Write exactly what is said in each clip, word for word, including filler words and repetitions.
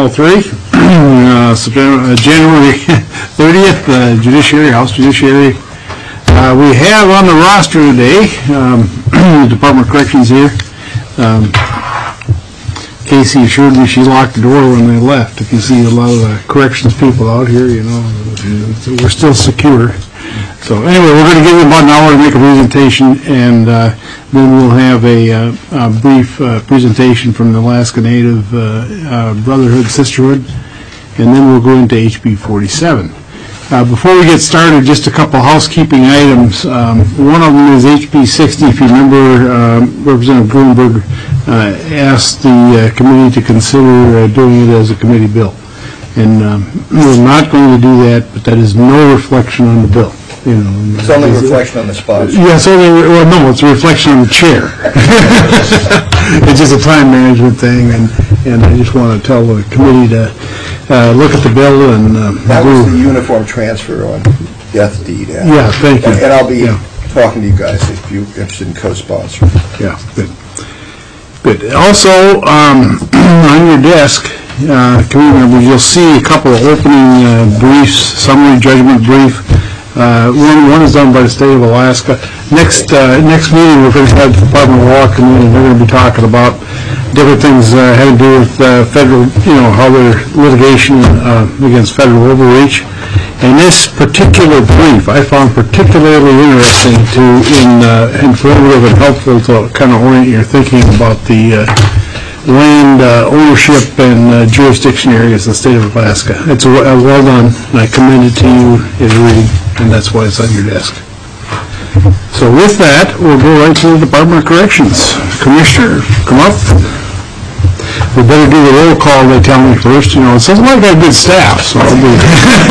All three, uh, September, uh, January thirtieth, uh, Judiciary, House Judiciary. Uh, we have on the roster today, um, the Department of Corrections here. Um, Casey assured me she locked the door when they left. If you see a lot of the corrections people out here, you know, we're still secure. So anyway, we're going to give you about an hour to make a presentation, and uh, then we'll have a, uh, a brief uh, presentation from the Alaska Native uh, uh, Brotherhood, Sisterhood, and then we'll go into H B forty-seven. Uh, before we get started, just a couple housekeeping items. Um, one of them is H B sixty. If you remember, um, Representative Gruenberg uh, asked the uh, committee to consider uh, doing it as a committee bill. And um, we're not going to do that, but that is no reflection on the bill. You know, it's only a reflection on the sponsor. Yes, yeah, only, well, no, it's a reflection on the chair. It's just a time management thing, and, and I just want to tell the committee to uh, look at the bill and... Uh, that was the uniform transfer on death deed. Yeah, yeah thank you. And, and I'll be yeah. talking to you guys if you're interested in co-sponsor. Yeah, good. Good. Also, um, on your desk, uh, committee members, you'll see a couple of opening uh, briefs, summary judgment brief. Uh, one, one is done by the state of Alaska. Next uh, next meeting, we're going to have the Department of Law come in, and they're going to be talking about different things uh, having to do with uh, federal, you know, how their litigation uh, against federal overreach. And this particular brief, I found particularly interesting to, in uh, informative and helpful to kind of orient your thinking about the uh, land uh, ownership and uh, jurisdiction areas in the state of Alaska. It's a, a well done, and I commend it to you as reading, and that's why it's on your desk. So with that, we'll go right to the Department of Corrections. Commissioner, come up. We better do the roll call, they tell me first. You know, it sounds like I got good staff, so I'll do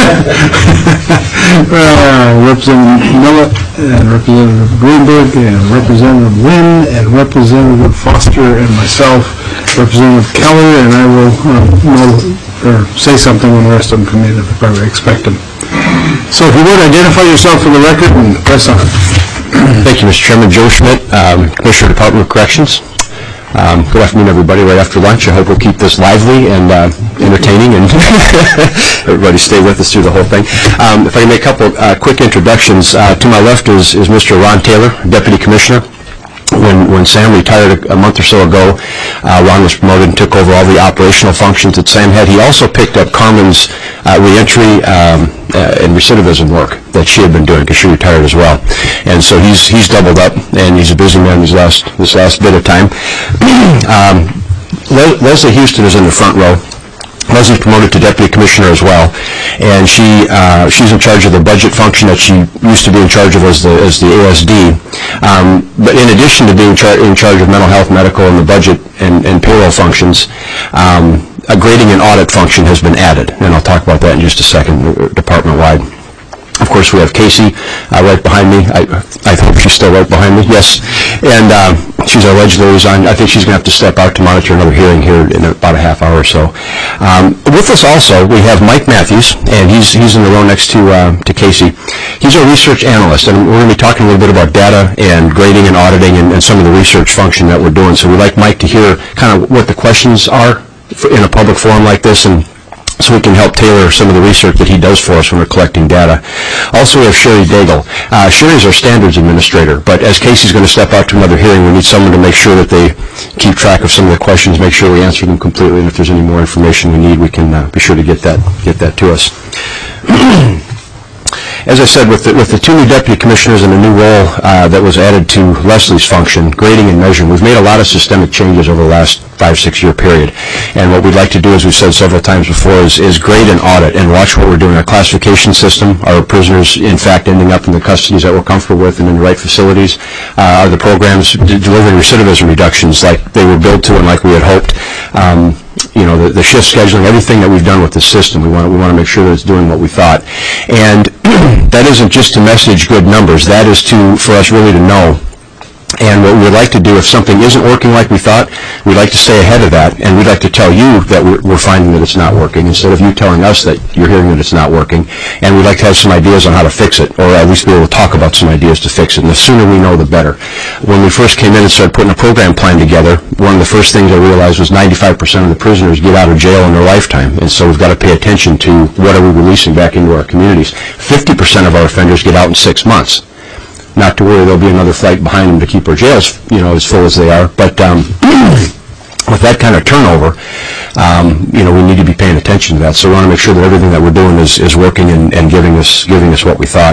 uh, Representative Millett, and Representative Greenberg, and Representative Lynn, and Representative Foster, and myself, Representative Keller, and I will uh, know, or say something when the rest of them come in if I probably expect them. So if you would, identify yourself for the record and press on. Thank you, Mister Chairman. Joe Schmidt, um, Commissioner, Department of Corrections. Um, good afternoon, everybody, right after lunch. I hope we'll keep this lively and uh, entertaining, and everybody stay with us through the whole thing. Um, if I can make a couple uh, quick introductions. Uh, to my left is, is Mister Ron Taylor, Deputy Commissioner. When, when Sam retired a, a month or so ago, uh, Ron was promoted and took over all the operational functions that Sam had. He also picked up Carmen's uh, reentry um, uh, and recidivism work that she had been doing because she retired as well. And so he's he's doubled up, and he's a busy man this last, this last bit of time. um, Le- Leslie Houston is in the front row. Leslie's promoted to Deputy Commissioner as well, and she uh, she's in charge of the budget function that she used to be in charge of as the as the A S D. Um, but in addition to being char- in charge of mental health, medical, and the budget and, and payroll functions, um, a grading and audit function has been added, and I'll talk about that in just a second, department-wide. Of course, we have Casey uh, right behind me. I, I hope she's still right behind me. Yes. And uh, she's our alleged liaison. I think she's going to have to step out to monitor another hearing here in about a half hour or so. Um, with us also, we have Mike Matthews, and he's he's in the row next to uh, to Casey. He's our research analyst, and we're going to be talking a little bit about data and grading and auditing and, and some of the research function that we're doing. So we'd like Mike to hear kind of what the questions are for, in a public forum like this, and so we can help tailor some of the research that he does for us when we're collecting data. Also, we have Sherry Daigle. Uh, Sherry's our standards administrator, but as Casey's going to step out to another hearing, we need someone to make sure that they keep track of some of the questions, make sure we answer them completely, and if there's any more information we need, we can uh, be sure to get that get that to us. As I said, with the, with the two new deputy commissioners and a new role uh, that was added to Leslie's function, grading and measuring, we've made a lot of systemic changes over the last five, six year period. And what we'd like to do, as we've said several times before, is, is grade and audit and watch what we're doing. Our classification system, are prisoners in fact ending up in the custodies that we're comfortable with and in the right facilities? Uh, are the programs d- delivering recidivism reductions like they were built to and like we had hoped? Um, you know, the, the shift scheduling, everything that we've done with the system, we want we want to make sure that it's doing what we thought. And that isn't just to message good numbers. That is to, for us really to know And what we'd like to do, if something isn't working like we thought, we'd like to stay ahead of that, and we'd like to tell you that we're, we're finding that it's not working, instead of you telling us that you're hearing that it's not working. And we'd like to have some ideas on how to fix it, or at least be able to talk about some ideas to fix it. And the sooner we know, the better. When we first came in and started putting a program plan together, one of the first things I realized was ninety-five percent of the prisoners get out of jail in their lifetime. And so we've got to pay attention to what are we releasing back into our communities. fifty percent of our offenders get out in six months. Not to worry, there'll be another flight behind them to keep our jails, you know, as full as they are. But um, with that kind of turnover, um, you know, we need to be paying attention to that. So we want to make sure that everything that we're doing is, is working and, and giving us giving us what we thought.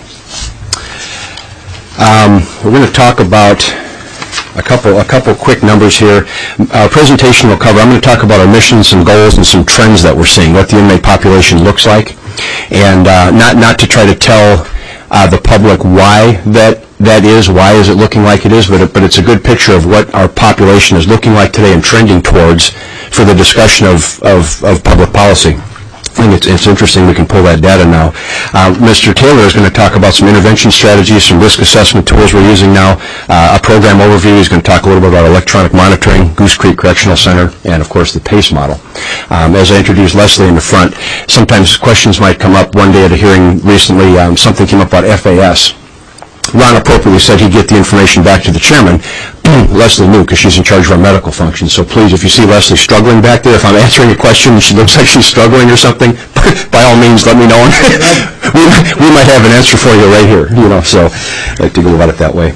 Um, we're going to talk about a couple a couple quick numbers here. Our presentation will cover. I'm going to talk about our missions and goals and some trends that we're seeing, what the inmate population looks like, and uh, not not to try to tell Uh, the public why that that is, why is it looking like it is, but it, but it's a good picture of what our population is looking like today and trending towards for the discussion of, of, of public policy. I think it's, it's interesting we can pull that data now. Uh, Mister Taylor is going to talk about some intervention strategies, some risk assessment tools we're using now, uh, a program overview. He's going to talk a little bit about electronic monitoring, Goose Creek Correctional Center, and of course the PACE model. Um, as I introduced Leslie in the front, sometimes questions might come up. One day at a hearing recently, um, something came up about F A S. Ron appropriately said he'd get the information back to the chairman. Leslie knew because she's in charge of our medical function. So please, if you see Leslie struggling back there, if I'm answering a question and she looks like she's struggling or something, by all means, let me know. we, we might have an answer for you right here. You know, so I like to go about it that way.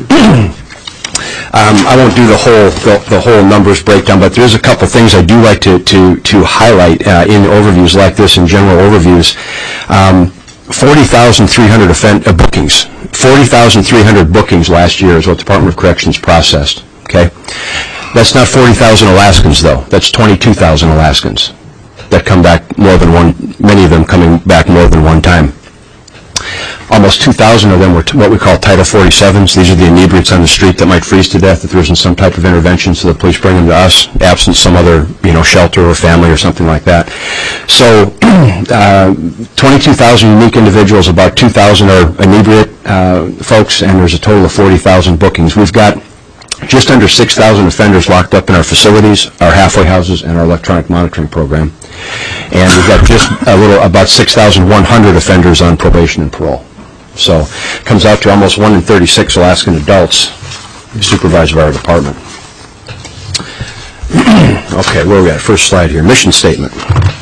Um, I won't do the whole the, the whole numbers breakdown, but there's a couple things I do like to to to highlight uh, in overviews like this, in general overviews. Um, forty thousand three hundred offend, uh, bookings. forty thousand three hundred bookings last year is what the Department of Corrections processed. Okay, that's not forty thousand Alaskans though. That's twenty-two thousand Alaskans that come back more than one. Many of them coming back more than one time. Almost two thousand of them were t- what we call Title forty-sevens. These are the inebriates on the street that might freeze to death if there isn't some type of intervention, so the police bring them to us, absent some other, you know, shelter or family or something like that. So, uh, twenty-two thousand unique individuals, about two thousand are inebriate uh, folks, and there's a total of forty thousand bookings. We've got just under six thousand offenders locked up in our facilities, our halfway houses, and our electronic monitoring program. And we've got just a little, about six thousand one hundred offenders on probation and parole. So it comes out to almost one in thirty-six Alaskan adults supervised by our department. Okay, where are we at? First slide here. Mission statement.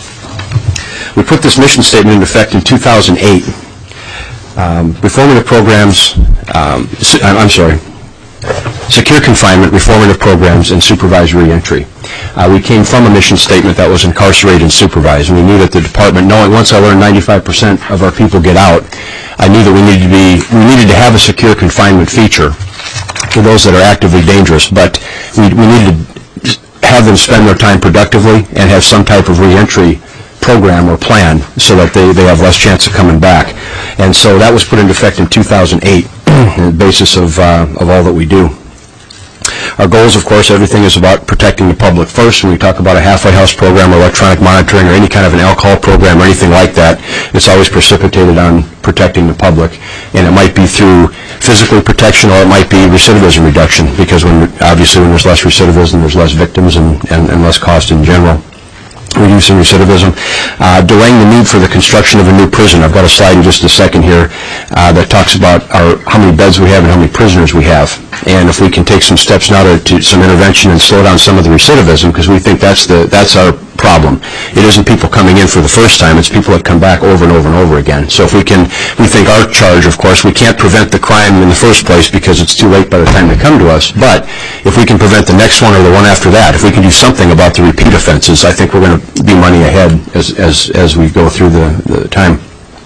We put this mission statement into effect in two thousand eight. Um, reformative programs, um, I'm sorry, secure confinement, reformative programs, and supervised reentry. Uh, we came from a mission statement that was incarcerate and supervise, and we knew that the department, knowing once I learned ninety-five percent of our people get out, I knew that we needed to be, we needed to have a secure confinement feature for those that are actively dangerous, but we, we needed to have them spend their time productively and have some type of reentry program or plan so that they, they have less chance of coming back. And so that was put into effect in two thousand eight, on the basis of, uh, of all that we do. Our goals, of course, everything is about protecting the public first. When we talk about a halfway house program or electronic monitoring or any kind of an alcohol program or anything like that, it's always precipitated on protecting the public. And it might be through physical protection or it might be recidivism reduction, because when obviously when there's less recidivism, there's less victims and, and, and less cost in general. Reducing recidivism, uh, delaying the need for the construction of a new prison. I've got a slide in just a second here uh, that talks about our, how many beds we have and how many prisoners we have. And if we can take some steps now to, to some intervention and slow down some of the recidivism, because we think that's the that's our problem. It isn't people coming in for the first time, it's people that come back over and over and over again. So if we can, we think our charge, of course, we can't prevent the crime in the first place because it's too late by the time they come to us, but if we can prevent the next one or the one after that, if we can do something about the repeat offenses, I think we're going to be money ahead as as as we go through the, the time.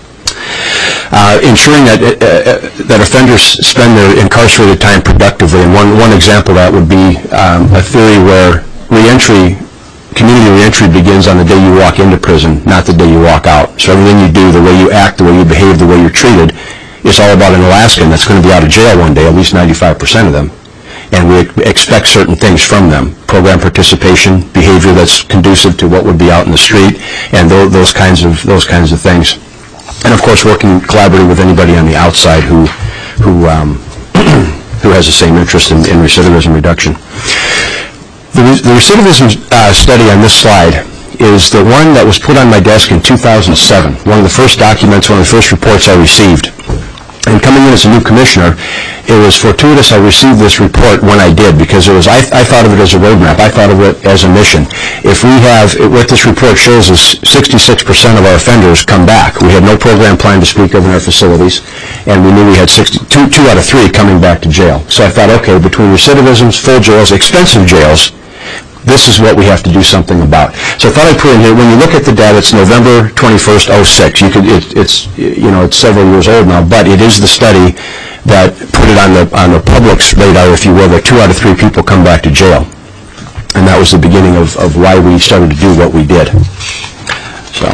Uh, ensuring that uh, that offenders spend their incarcerated time productively, and one one example of that would be um, a theory where reentry, community reentry begins on the day you walk into prison, not the day you walk out. So everything you do, the way you act, the way you behave, the way you're treated, is all about an Alaskan that's going to be out of jail one day, at least ninety-five percent of them. And we expect certain things from them: program participation, behavior that's conducive to what would be out in the street, and th- those kinds of those kinds of things. And of course, working collaboratively with anybody on the outside who who um, who has the same interest in, in recidivism reduction. The, re- the recidivism uh, study on this slide is the one that was put on my desk in two thousand seven, one of the first documents, one of the first reports I received. And coming in as a new commissioner, it was fortuitous I received this report when I did, because it was I, I thought of it as a roadmap. I thought of it as a mission. If we have, it, what this report shows is sixty-six percent of our offenders come back. We had no program plan to speak of in our facilities, and we knew we had sixty-two, two out of three coming back to jail. So I thought, okay, between recidivisms, full jails, expensive jails, this is what we have to do something about. So I thought I'd put in here, when you look at the data, it's November twenty-first, oh six. You could, it, it's, you know, it's several years old now, but it is the study that put it on the, on the public's radar, if you will, that two out of three people come back to jail. And that was the beginning of, of why we started to do what we did. So,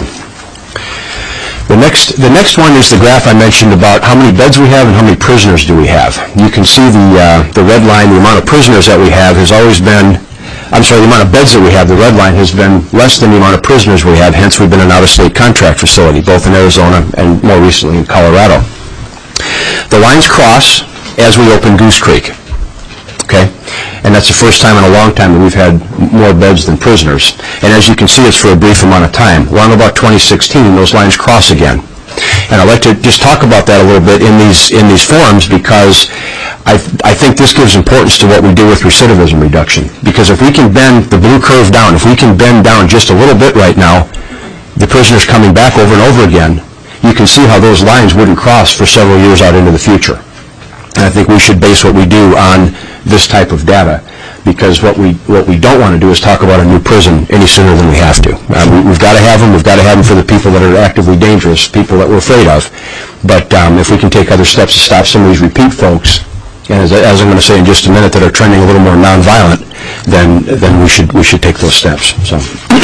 the next, the next one is the graph I mentioned about how many beds we have and how many prisoners do we have. You can see the, uh, the red line, the amount of prisoners that we have has always been, I'm sorry, the amount of beds that we have, the red line, has been less than the amount of prisoners we have, hence we've been an out-of-state contract facility, both in Arizona and more recently in Colorado. The lines cross as we open Goose Creek, okay? And that's the first time in a long time that we've had more beds than prisoners. And as you can see, it's for a brief amount of time. Around about twenty sixteen, those lines cross again. And I'd like to just talk about that a little bit in these in these forums, because I, th- I think this gives importance to what we do with recidivism reduction. Because if we can bend the blue curve down, if we can bend down just a little bit right now, the prisoners coming back over and over again, you can see how those lines wouldn't cross for several years out into the future. And I think we should base what we do on this type of data, because what we what we don't want to do is talk about a new prison any sooner than we have to. Uh, we, we've got to have them. We've got to have them for the people that are actively dangerous, people that we're afraid of. But um, if we can take other steps to stop some of these repeat folks, and as, as I'm going to say in just a minute, that are trending a little more nonviolent, then then we should we should take those steps. So.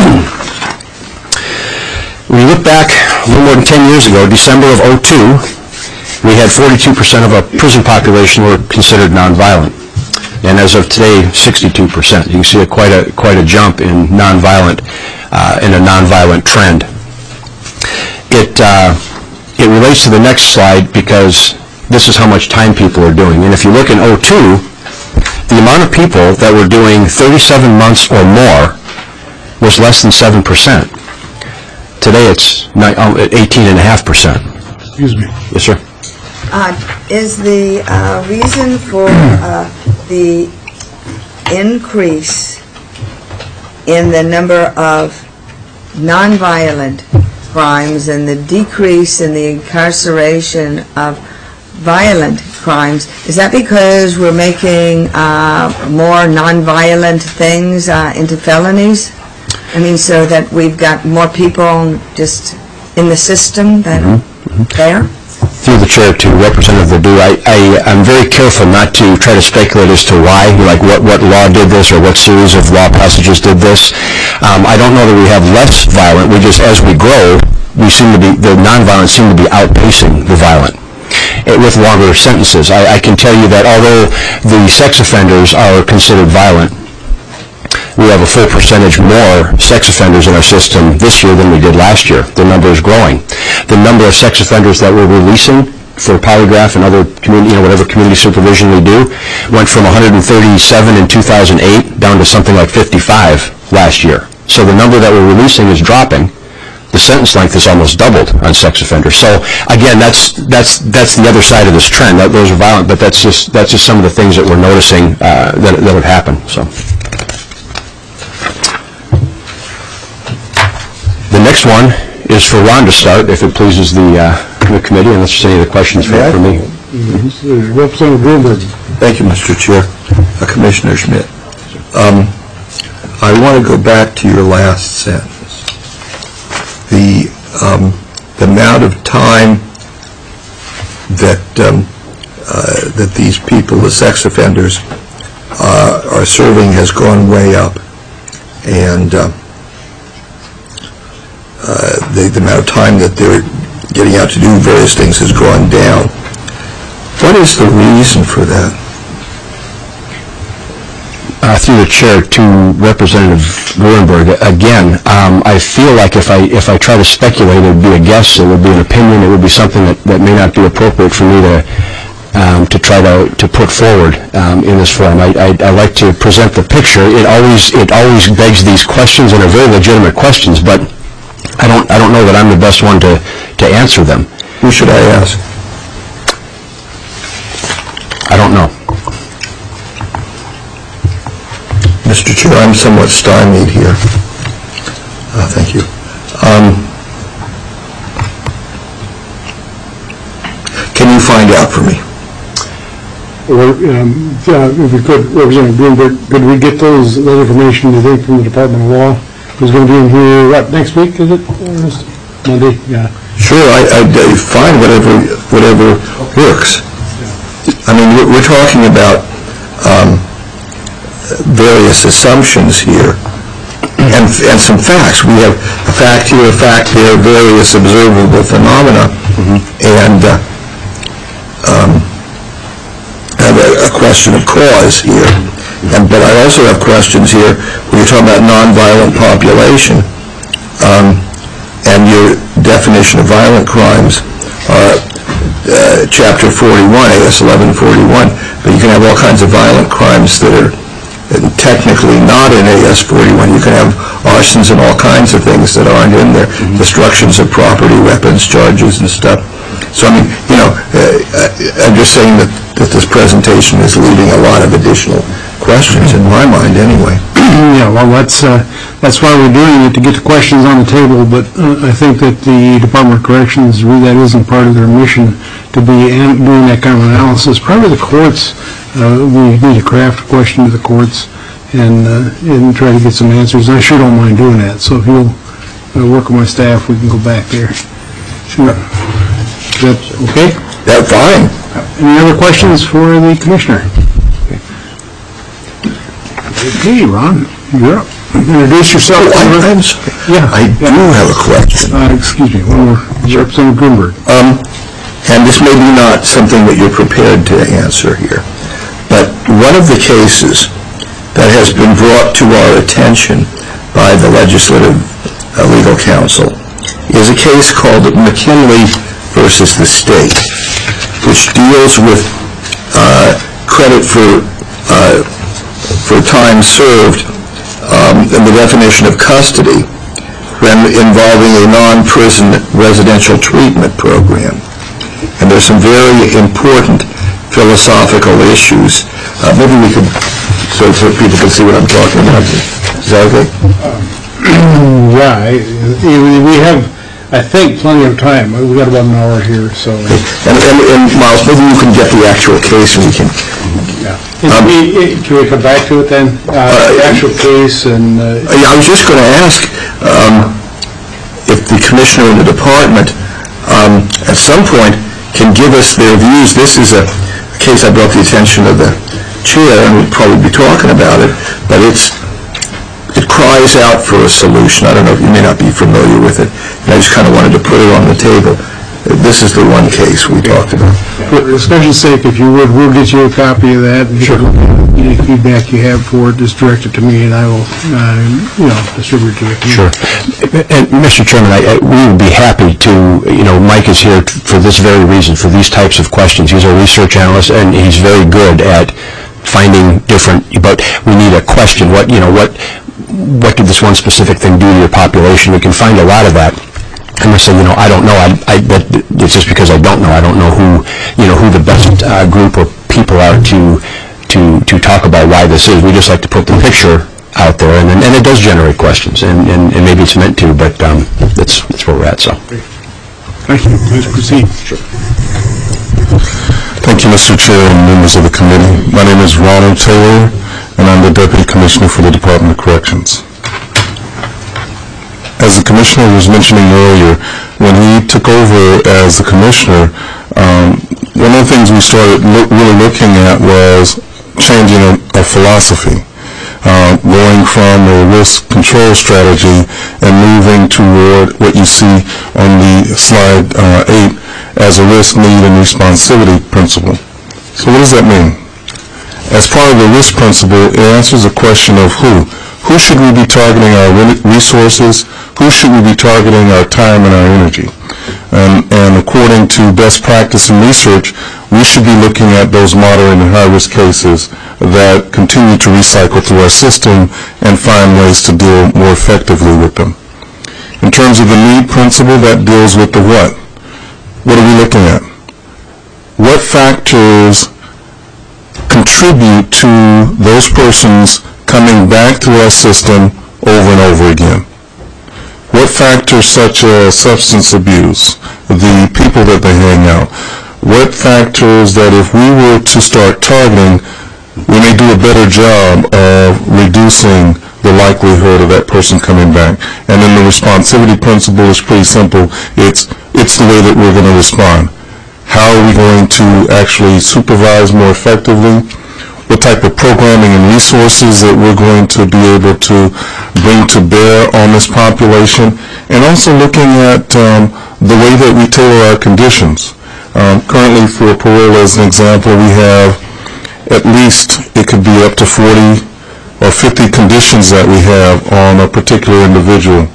When you look back a little more than ten years ago, December of oh two, we had forty-two percent of our prison population were considered nonviolent. And as of today, sixty-two percent. You can see a, quite a quite a jump in nonviolent, uh, in a nonviolent trend. It uh, it relates to the next slide, because this is how much time people are doing. And if you look in oh two, the amount of people that were doing thirty-seven months or more was less than seven percent. Today it's eighteen point five percent. Excuse me. Yes, sir. Uh, is the uh, reason for uh, the increase in the number of nonviolent crimes and the decrease in the incarceration of violent crimes, is that because we're making uh, more nonviolent things uh, into felonies? I mean, so that we've got more people just in the system that are there? Through the chair to Representative Ledoux, I, I, I'm very careful not to try to speculate as to why, like what, what law did this or what series of law passages did this. Um, I don't know that we have less violent. We just, as we grow, we seem to be, the nonviolent seem to be outpacing the violent it, with longer sentences. I, I can tell you that although the sex offenders are considered violent, we have a full percentage more sex offenders in our system this year than we did last year. The number is growing. The number of sex offenders that we're releasing for polygraph and other community, you know, whatever community supervision we do, went from one hundred thirty-seven in two thousand eight down to something like fifty-five last year. So the number that we're releasing is dropping. The sentence length is almost doubled on sex offenders. So again, that's that's that's the other side of this trend. That, those are violent, but that's just that's just some of the things that we're noticing uh, that that have happened. So. The next one is for Ron to start, if it pleases the, uh, the committee, unless there's any other questions for, for me. Mm-hmm. Representative Greenberg. Thank you, Mister Chair. Uh, Commissioner Schmidt. Um, I want to go back to your last sentence. The, um, the amount of time that, um, uh, that these people, the sex offenders, uh, are serving has gone way up. And uh, Uh, the, the amount of time that they're getting out to do various things has gone down. What is the reason for that? Uh, through the chair to Representative Gruenberg, again, um, I feel like if I if I try to speculate, it would be a guess, it would be an opinion, it would be something that, that may not be appropriate for me to um, to try to, to put forward um, in this forum. I, I, I like to present the picture. It always it always begs these questions, and are very legitimate questions, but I don't I don't know that I'm the best one to, to answer them. Who should I ask? I don't know. Mister Chair, I'm somewhat stymied here. Uh, thank you. Um, can you find out for me? Or, um, yeah, if we could, Representative Greenberg, could we get those, that information, you think, from the Department of Law? Who's going to be in here, what, next week, is it? Or is it Monday? Yeah. Sure, I, I, I find whatever whatever works. I mean, we're, we're talking about um, various assumptions here, and and some facts. We have a fact here, a fact there, various observable phenomena, mm-hmm. and uh, um, have a, a question of cause here. And but I also have questions here when you're talking about nonviolent population. Um, and your definition of violent crimes, uh, uh, Chapter forty-one, A S eleven forty-one, but you can have all kinds of violent crimes that are technically not in A S forty-one. You can have arsons and all kinds of things that aren't in there, mm-hmm. destructions of property, weapons charges and stuff. So, I mean, you know, uh, I'm just saying that, that this presentation is leaving a lot of additional questions in my mind anyway. Yeah, well, that's uh, that's why we're doing it, to get the questions on the table, but uh, I think that the Department of Corrections, really, that isn't part of their mission to be an- doing that kind of analysis. Probably the courts, uh, we need to craft a question to the courts and uh, and try to get some answers. I sure don't mind doing that, so if you'll uh, work with my staff, we can go back there. Sure. Is that okay? That's fine. Any other questions for the Commissioner? Okay, Ron, you're up. Introduce yourself. Oh, I'm, I'm sorry. Yeah. I yeah. do have a question. Uh, excuse me, one more. Representative Greenberg. Um, and this may be not something that you're prepared to answer here, but one of the cases that has been brought to our attention by the Legislative uh, Legal Counsel is a case called McKinley versus the State, which deals with uh, credit for uh, for time served um, and the definition of custody when involving a non-prison residential treatment program. And there's some very important philosophical issues. Uh, maybe we could, so, so people can see what I'm talking about. Is that okay? Um, yeah, I, we have, I think, plenty of time. We've got about an hour here, so. And, and, and Miles, maybe you can get the actual case and we can. Yeah. Um, we, can we come back to it then? Uh, uh, the actual case and. Uh, yeah, I was just going to ask um, if the commissioner in the department um, at some point can give us their views. This is a case I brought the attention of the chair, and we'll probably be talking about it, but it's it cries out for a solution. I don't know if you may not be familiar with it, and I just kind of wanted to put it on the table. This is the one case we talked about. For discussion's sake, if you would, we'll get you a copy of that. Sure. Any feedback you have for it, just direct it to me, and I will, uh, you know, distribute it to you. Sure. And, Mister Chairman, I, I, we would be happy to, you know, Mike is here t- for this very reason, for these types of questions. He's a research analyst, and he's very good at finding different, but we need a question. What, you know, what, what did this one specific thing do to your population? We can find a lot of that. I'm going to say, you know, I don't know. I, I, but it's just because I don't know. I don't know who, you know, who the best uh, group or people are to, to, to talk about why this is. We just like to put the picture out there, and and it does generate questions, and, and, and maybe it's meant to, but um, that's that's where we're at. So. Thank you. Please proceed. Sure. Thank you, Mister Chair and members of the committee. My name is Ronald Taylor, and I'm the Deputy Commissioner for the Department of Corrections. As the Commissioner was mentioning earlier, when he took over as the Commissioner, um, one of the things we started lo- really looking at was changing a, a philosophy, uh, going from a risk control strategy and moving toward what you see on the slide uh, eight as a risk, need, and responsibility principle. So what does that mean? As part of the risk principle, it answers the question of who. Who should we be targeting our resources? Who should we be targeting our time and our energy? And, and according to best practice and research, we should be looking at those moderate and high-risk cases that continue to recycle through our system and find ways to deal more effectively with them. In terms of the need principle, that deals with the what. What are we looking at? What factors contribute to those persons coming back to our system over and over again? What factors such as substance abuse, the people that they hang out, what factors that if we were to start targeting, we may do a better job of reducing the likelihood of that person coming back. And then the responsivity principle is pretty simple. It's, it's the way that we're going to respond. How are we going to actually supervise more effectively? What type of programming and resources that we're going to be able to bring to bear on this population, and also looking at um, the way that we tailor our conditions. Um, currently, for parole, as an example, we have at least, it could be up to forty or fifty conditions that we have on a particular individual.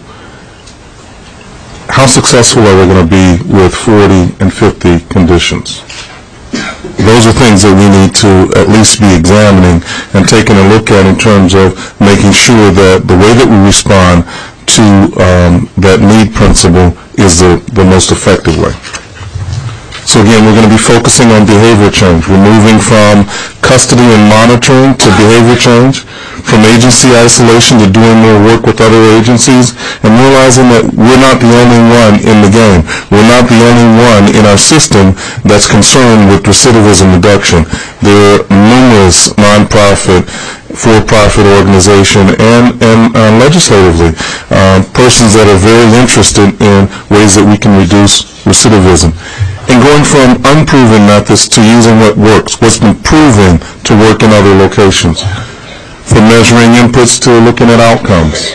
How successful are we going to be with forty and fifty conditions? Those are things that we need to at least be examining and taking a look at in terms of making sure that the way that we respond to um, that need principle is the, the most effective way. So again, we're going to be focusing on behavior change. We're moving from custody and monitoring to behavior change, from agency isolation to doing more work with other agencies, and realizing that we're not the only one in the game. We're not the only one in our system that's concerned with recidivism reduction. There are numerous nonprofit, for-profit organization and, and uh, legislatively, uh, persons that are very interested in ways that we can reduce recidivism. And going from unproven methods to using what works, what's been proven to work in other locations. From measuring inputs to looking at outcomes.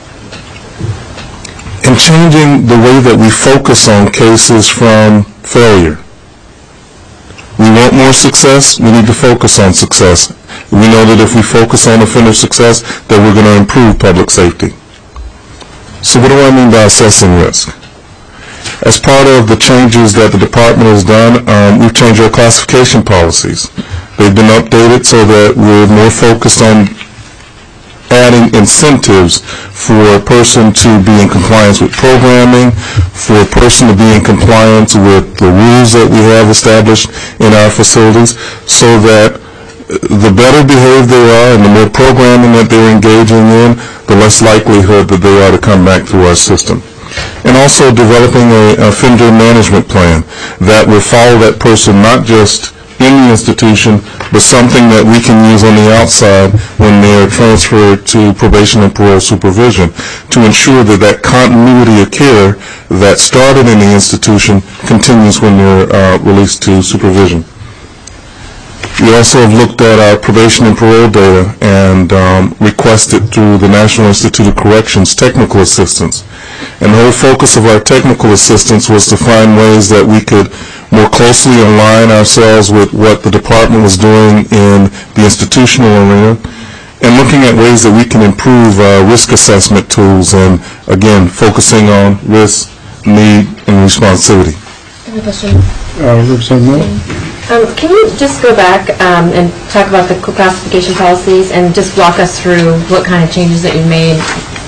And changing the way that we focus on cases from failure. We want more success, we need to focus on success. We know that if we focus on offender success, that we're going to improve public safety. So what do I mean by assessing risk? As part of the changes that the department has done, um, we've changed our classification policies. They've been updated so that we're more focused on adding incentives for a person to be in compliance with programming, for a person to be in compliance with the rules that we have established in our facilities, so that the better behaved they are and the more programming that they're engaging in, the less likelihood that they are to come back through our system. And also developing a offender management plan that will follow that person not just in the institution, but something that we can use on the outside when they are transferred to probation and parole supervision to ensure that that continuity of care that started in the institution continues when they're uh, released to supervision. We also have looked at our probation and parole data and um, requested through the National Institute of Corrections technical assistance. And the whole focus of our technical assistance was to find ways that we could more closely align ourselves with what the department was doing in the institutional arena, and looking at ways that we can improve uh, risk assessment tools and, again, focusing on risk, need, and responsivity. I have a question. Uh, Representative Miller? Um, can you just go back um, and talk about the classification policies and just walk us through what kind of changes that you made?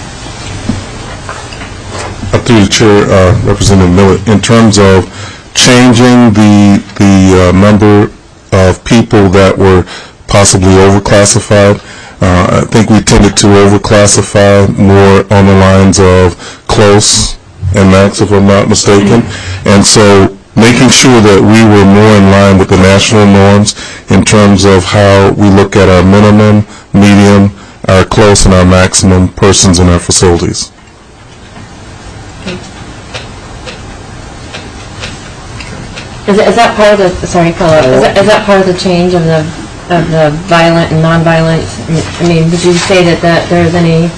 Up through the chair, uh, Representative Miller, in terms of changing the the uh, number of people that were possibly overclassified, uh, I think we tended to overclassify more on the lines of close and max, if I'm not mistaken, and so making sure that we were more in line with the national norms in terms of how we look at our minimum, medium, our close, and our maximum persons in our facilities. Is, it, is that part of the, sorry, follow up, is that, is that part of the change of the of the violent and non-violent? I mean, would you say that, that there's any...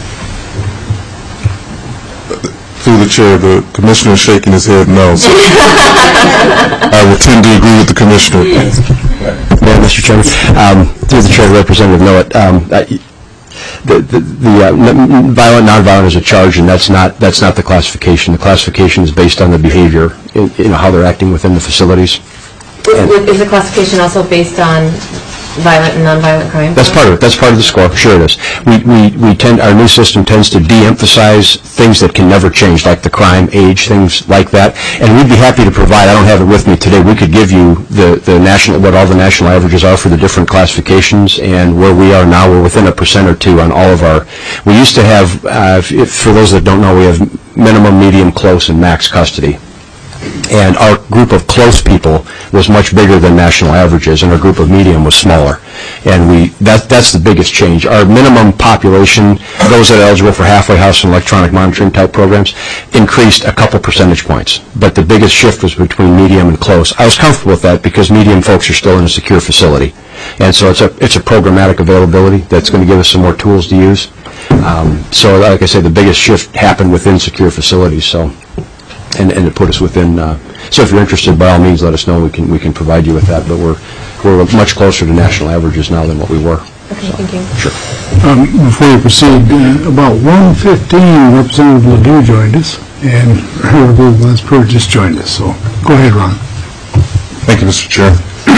Through the chair, the commissioner is shaking his head no, so I will tend to agree with the commissioner. Yeah, Mister Chairman. Um, through the chair, Representative Millett, um, I, the, the, the uh, n- violent, nonviolent is a charge, and that's not, that's not the classification. The classification is based on the behavior, in, you know, how they're acting within the facilities. Is is the classification also based on violent and nonviolent crime? That's part of it. That's part of the score. Sure it is. We, we, we tend, our new system tends to de-emphasize things that can never change, like the crime, age, things like that. And we'd be happy to provide, I don't have it with me today, we could give you the, the national, what all the national averages are for the different classifications, and where we are now, we're within a percent or two on all of our, we used to have, uh, if, if, for those that don't know, we have minimum, medium, close, and max custody. And our group of close people was much bigger than national averages, and our group of medium was smaller. And we that that's the biggest change. Our minimum population, those that are eligible for halfway house and electronic monitoring type programs, increased a couple percentage points. But the biggest shift was between medium and close. I was comfortable with that because medium folks are still in a secure facility. And so it's a it's a programmatic availability that's going to give us some more tools to use. Um, so like I said, the biggest shift happened within secure facilities. So. And, and it put us within, uh, so if you're interested, by all means, let us know. We can we can provide you with that. But we're we're much closer to national averages now than what we were. Okay, thank you. Sure. Um, Before you proceed, uh, about one fifteen, Representative Ledoux joined us, and Representative Les Pruitt just joined us. So go ahead, Ron. Thank you, Mister Chair.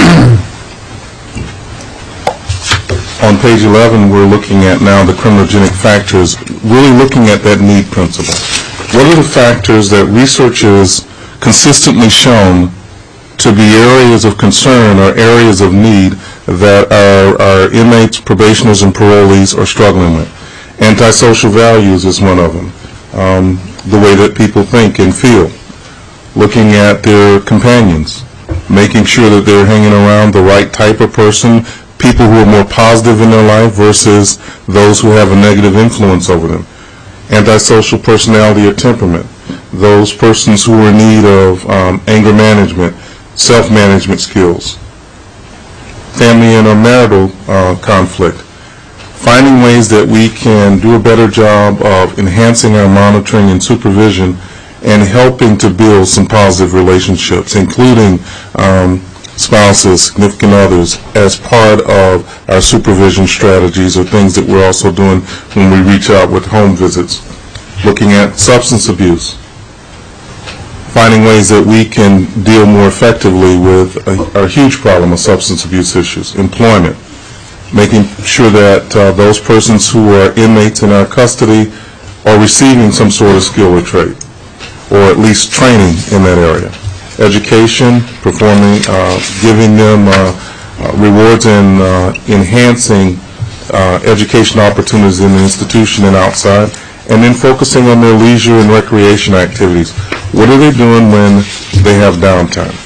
On page eleven, we're looking at now the criminogenic factors, really looking at that need principle. What are the factors that research has consistently shown to be areas of concern or areas of need that our, our inmates, probationers, and parolees are struggling with? Antisocial values is one of them. Um, the way that people think and feel. Looking at their companions. Making sure that they're hanging around the right type of person, people who are more positive in their life versus those who have a negative influence over them. Antisocial personality or temperament, those persons who are in need of um, anger management, self-management skills, family and or marital uh, conflict, finding ways that we can do a better job of enhancing our monitoring and supervision and helping to build some positive relationships, including um, spouses, significant others, as part of our supervision strategies or things that we're also doing when we reach out with home visits. Looking at substance abuse, finding ways that we can deal more effectively with a, a huge problem of substance abuse issues. Employment, making sure that uh, those persons who are inmates in our custody are receiving some sort of skill or trade, or at least training in that area. Education, performing, uh, giving them uh, uh, rewards and uh, enhancing uh, education opportunities in the institution and outside, and then focusing on their leisure and recreation activities. What are they doing when they have downtime?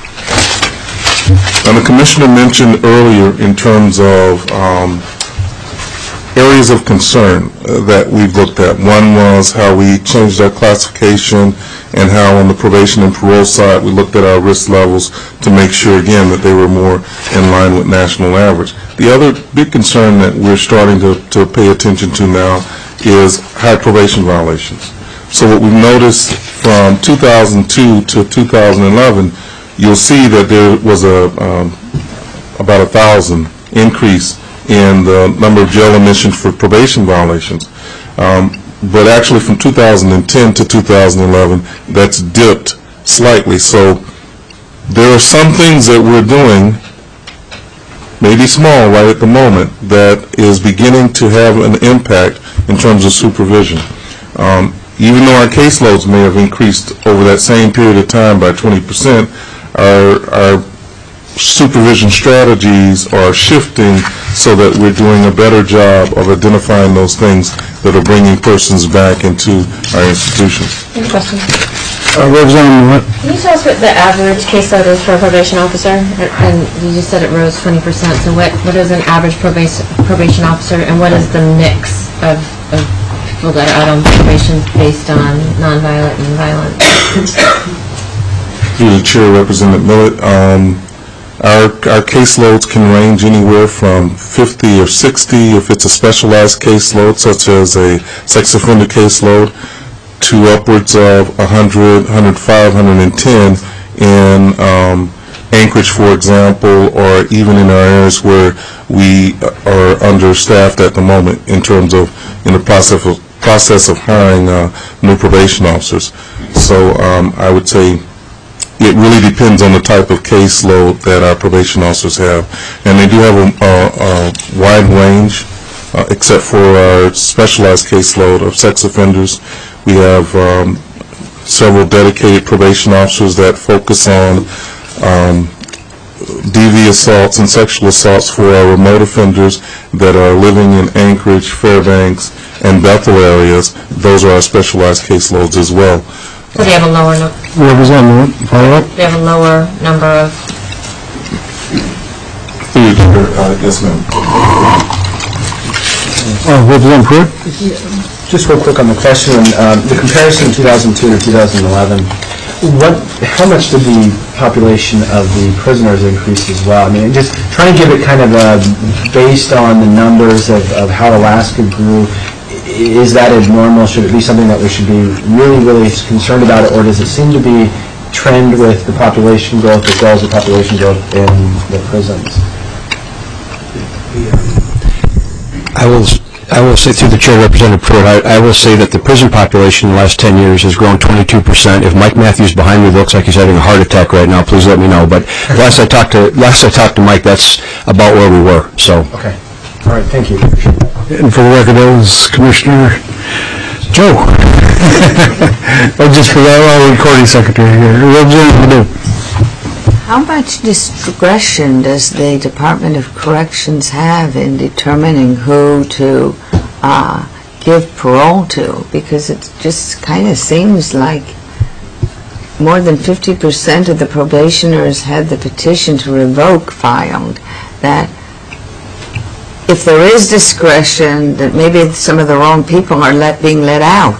And the Commissioner mentioned earlier in terms of um, areas of concern uh, that we've looked at. One was how we changed our classification and how on the probation and parole side we looked at our risk levels to make sure, again, that they were more in line with national average. The other big concern that we're starting to, to pay attention to now is high probation violations. So what we've noticed from two thousand two to two thousand eleven, you'll see that there was a um, about a thousand increase in the number of jail admissions for probation violations. Um, but actually from two thousand ten to two thousand eleven, that's dipped slightly. So there are some things that we're doing, maybe small right at the moment, that is beginning to have an impact in terms of supervision. Um, even though our caseloads may have increased over that same period of time by twenty percent, our, our supervision strategies are shifting so that we're doing a better job of identifying those things that are bringing persons back into our institutions. Any questions? Uh, Representative Millett. Can you tell us what the average caseload is for a probation officer? And you just said it rose twenty percent. So what, what is an average probation probation officer, and what is the mix of, of people that are out on probation based on nonviolent and violent? Through the Chair, Representative Millett, um, our, our caseloads can range anywhere from fifty or sixty if it's a specialized caseload, such as a sex offender caseload, to upwards of one hundred, one hundred five, one hundred ten in um, Anchorage, for example, or even in our areas where we are understaffed at the moment in terms of in the process of process of hiring uh, new probation officers. So um, I would say it really depends on the type of caseload that our probation officers have, and they do have a, a, a wide range, uh, except for our specialized caseload of sex offenders. We have um, several dedicated probation officers that focus on um, D V assaults and sexual assaults for our remote offenders that are living in Anchorage, Fairbanks, and Bethel areas. Those are our specialized caseloads as well. So they have a lower, nu- Representative, follow up? they have a lower number of, Uh, yes, ma'am. Oh, Representative Pruitt? Just real quick on the question, um, the comparison two thousand two to two thousand eleven, what, how much did the population of the prisoners increase as well? I mean, just trying to give it kind of a, based on the numbers of, of how Alaska grew, is that abnormal? Should it be something that we should be really, really concerned about, or does it seem to be trend with the population growth as well as the population growth in the prisons? I will, I will say through the chair, Representative Pruitt, I, I will say that the prison population in the last ten years has grown twenty-two percent. If Mike Matthews behind me looks like he's having a heart attack right now, please let me know. But last I talked to, last I talked to Mike, that's about where we were, so. Okay. All right, thank you. Appreciate that. And for the record, that was Commissioner Joe. Oh, just for that, our recording secretary here. Representative Perdue. How much discretion does the Department of Corrections have in determining who to uh, give parole to? Because it just kind of seems like more than fifty percent of the probationers had the petition to revoke filed, that if there is discretion, that maybe some of the wrong people are let, being let out.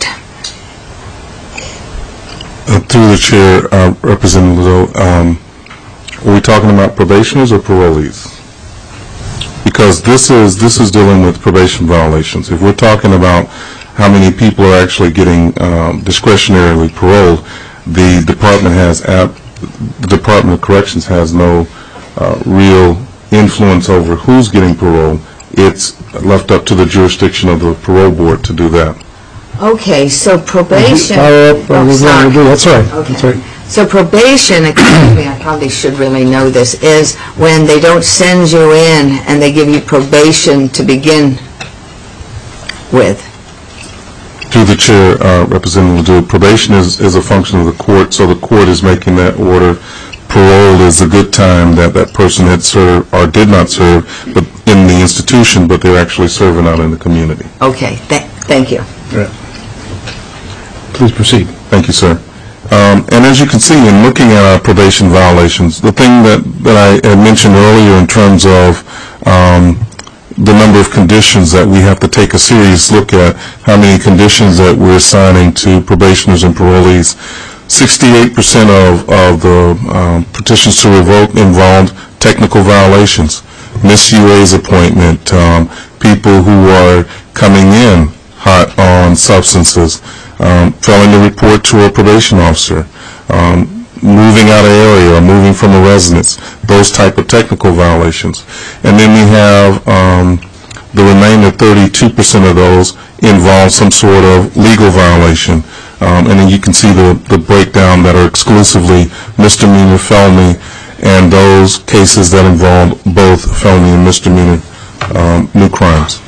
Uh, through the chair, uh, Representative Liddell, um, are we talking about probationers or parolees? Because this is this is dealing with probation violations. If we're talking about how many people are actually getting um, discretionarily paroled, the department has ap- the Department of Corrections has no uh, real influence over who's getting parole. It's left up to the jurisdiction of the parole board to do that. Okay, so probation... Follow up, Oh, Representative sorry. Perdue. That's all right. Okay. That's right. So probation, excuse me, I probably should really know this, is when they don't send you in and they give you probation to begin with. Through the chair, uh, Representative Liddell, probation is, is a function of the court, so the court is making that order. Parole is a good time that that person had served or did not serve but in the institution, but they're actually serving out in the community. Okay, th- thank you. Please proceed. Thank you, sir. Um, and as you can see in looking at our probation violations, the thing that, that I had mentioned earlier in terms of um, the number of conditions that we have to take a serious look at, how many conditions that we're assigning to probationers and parolees, sixty-eight percent of, of the um, petitions to revoke involved technical violations, missed U A's appointment, um, people who are coming in hot on substances, um, failing to report to a probation officer, um, moving out of area or moving from a residence, those type of technical violations. And then we have um, the remainder thirty-two percent of those involve some sort of legal violation. Um, and then you can see the, the breakdown that are exclusively misdemeanor, felony, and those cases that involve both felony and misdemeanor um, new crimes.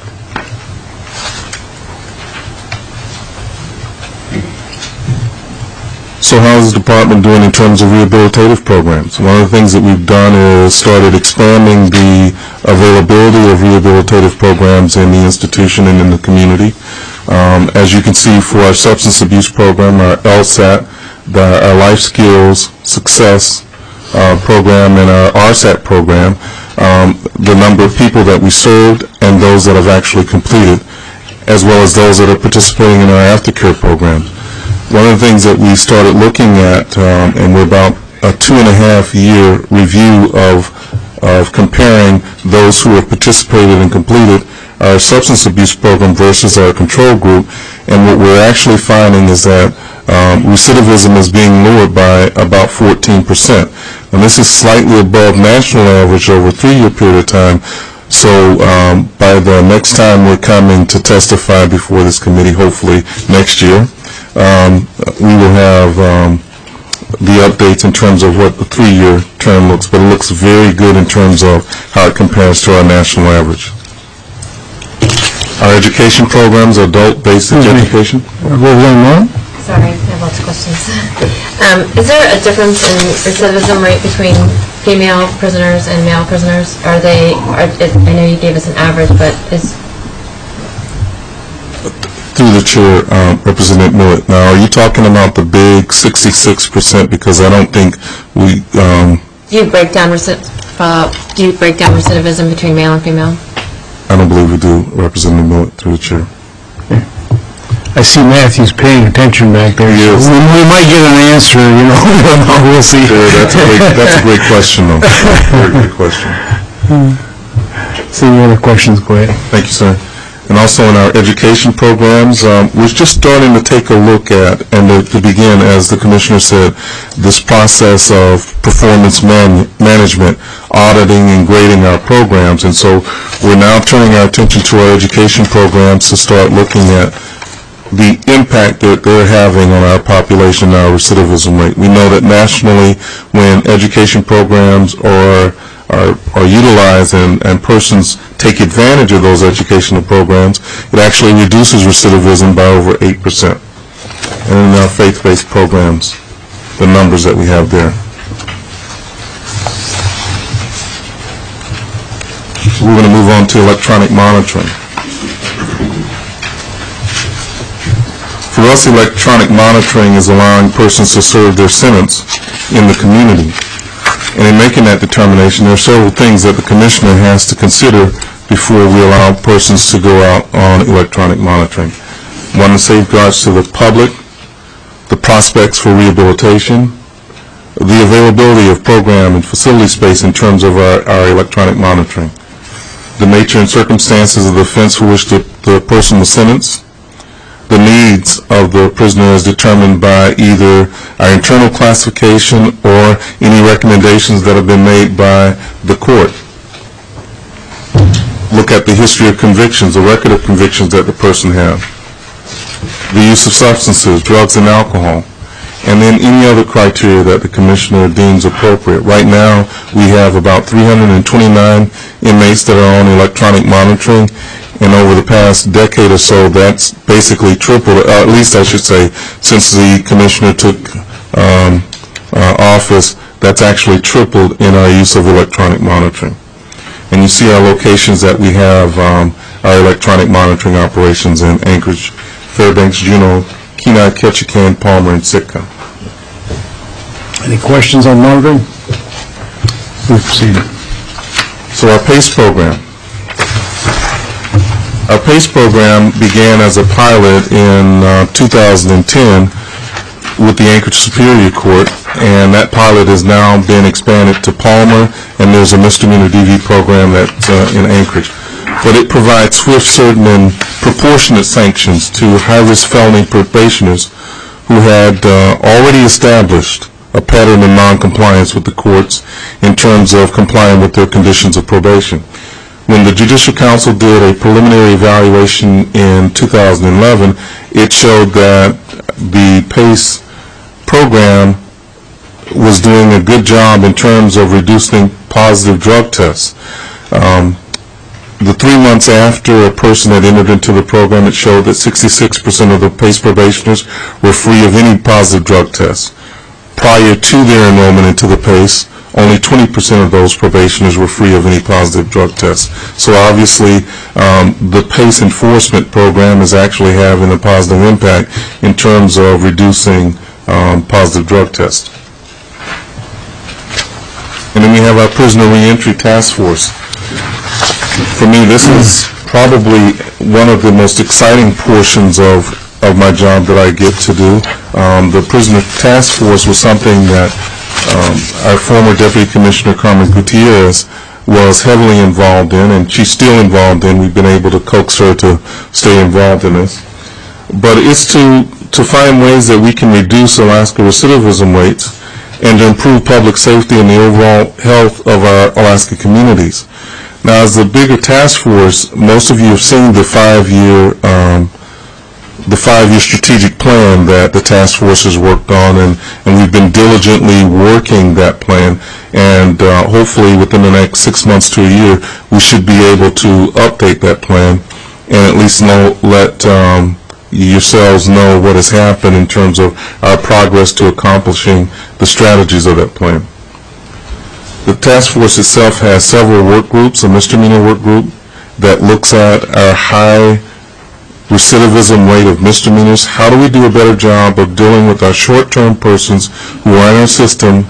So how is the department doing in terms of rehabilitative programs? One of the things that we've done is started expanding the availability of rehabilitative programs in the institution and in the community. Um, as you can see, for our substance abuse program, our LSAT, the, our Life Skills Success uh, program, and our R S A T program, um, the number of people that we served and those that have actually completed, as well as those that are participating in our aftercare program. One of the things that we started looking at, um, and we're about a two and a half year review of, of comparing those who have participated and completed our substance abuse program versus our control group, and what we're actually finding is that um, recidivism is being lowered by about fourteen percent. And this is slightly above national average over a three-year period of time. So um, by the next time we're coming to testify before this committee, hopefully next year, um, we will have um, the updates in terms of what the three-year term looks, but it looks very good in terms of how it compares to our national average. Our education programs, adult basic education. Sorry, I have lots of questions. Um, is there a difference in recidivism rate between female prisoners and male prisoners? Are they, are, it, I know you gave us an average, but is... Through the chair, um, Representative Millett. Now, are you talking about the big sixty-six percent? Because I don't think we... Um, do you break down recid uh, do you break down recidivism between male and female? I don't believe we do, Representative Millett, through the chair. I see Matthew's paying attention back there. Yes. We, we might get an answer, you know. We'll see. Sure, that's a great, that's a great question, though. Very good question. See any other questions, go ahead. Thank you, sir. And also in our education programs, um, we're just starting to take a look at, and to, to begin, as the Commissioner said, this process of performance man management, auditing and grading our programs. And so we're now turning our attention to our education programs to start looking at the impact that they're having on our population and our recidivism rate. We know that nationally, when education programs are are, are utilized and, and persons take advantage of those educational programs, it actually reduces recidivism by over eight percent. And in our faith-based programs, the numbers that we have there. We're going to move on to electronic monitoring. For us, electronic monitoring is allowing persons to serve their sentence in the community. And in making that determination, there are several things that the Commissioner has to consider before we allow persons to go out on electronic monitoring. One, the safeguards to the public, the prospects for rehabilitation, the availability of program and facility space in terms of our, our electronic monitoring, the nature and circumstances of the offense for which the, the person was sentenced, the needs of the prisoner as determined by either our internal classification or any recommendations that have been made by the court. Look at the history of convictions, the record of convictions that the person has, the use of substances, drugs and alcohol, and then any other criteria that the Commissioner deems appropriate. Right now, we have about three hundred twenty-nine inmates that are on electronic monitoring. And over the past decade or so, that's basically tripled, uh, at least I should say, since the Commissioner took um, uh, office, that's actually tripled in our use of electronic monitoring. And you see our locations that we have um, our electronic monitoring operations in Anchorage, Fairbanks, Juneau, Kenai, Ketchikan, Palmer, and Sitka. Any questions on monitoring? Please proceed. So our PACE program. Our PACE program began as a pilot in uh, two thousand ten with the Anchorage Superior Court, and that pilot has now been expanded to Palmer, and there's a misdemeanor D V program that's uh, in Anchorage. But it provides swift, certain, and proportionate sanctions to high-risk felony probationers who had uh, already established a pattern of non-compliance with the courts in terms of complying with their conditions of probation. When the Judicial Council did a preliminary evaluation in two thousand eleven, it showed that the PACE program was doing a good job in terms of reducing positive drug tests. Um, the three months after a person had entered into the program, it showed that sixty-six percent of the PACE probationers were free of any positive drug tests. Prior to their enrollment into the PACE, only twenty percent of those probationers were free of any positive drug tests. So obviously, um, the PACE enforcement program is actually having a positive impact in terms of reducing um, positive drug tests. And then we have our Prisoner Reentry Task Force. For me, this is probably one of the most exciting portions of, of my job that I get to do. Um, the Prisoner Task Force was something that Um, our former Deputy Commissioner Carmen Gutierrez was heavily involved in, and she's still involved in. We've been able to coax her to stay involved in this. But it's to to find ways that we can reduce Alaska recidivism rates and to improve public safety and the overall health of our Alaska communities. Now, as the bigger task force, most of you have seen the five-year um, the five-year strategic plan that the task force has worked on, and, and we've been diligently working that plan, and uh, hopefully within the next six months to a year, we should be able to update that plan and at least know, let um, yourselves know what has happened in terms of our progress to accomplishing the strategies of that plan. The task force itself has several work groups, a misdemeanor work group that looks at our high recidivism rate of misdemeanors. How do we do a better job of dealing with our short-term persons who are in our system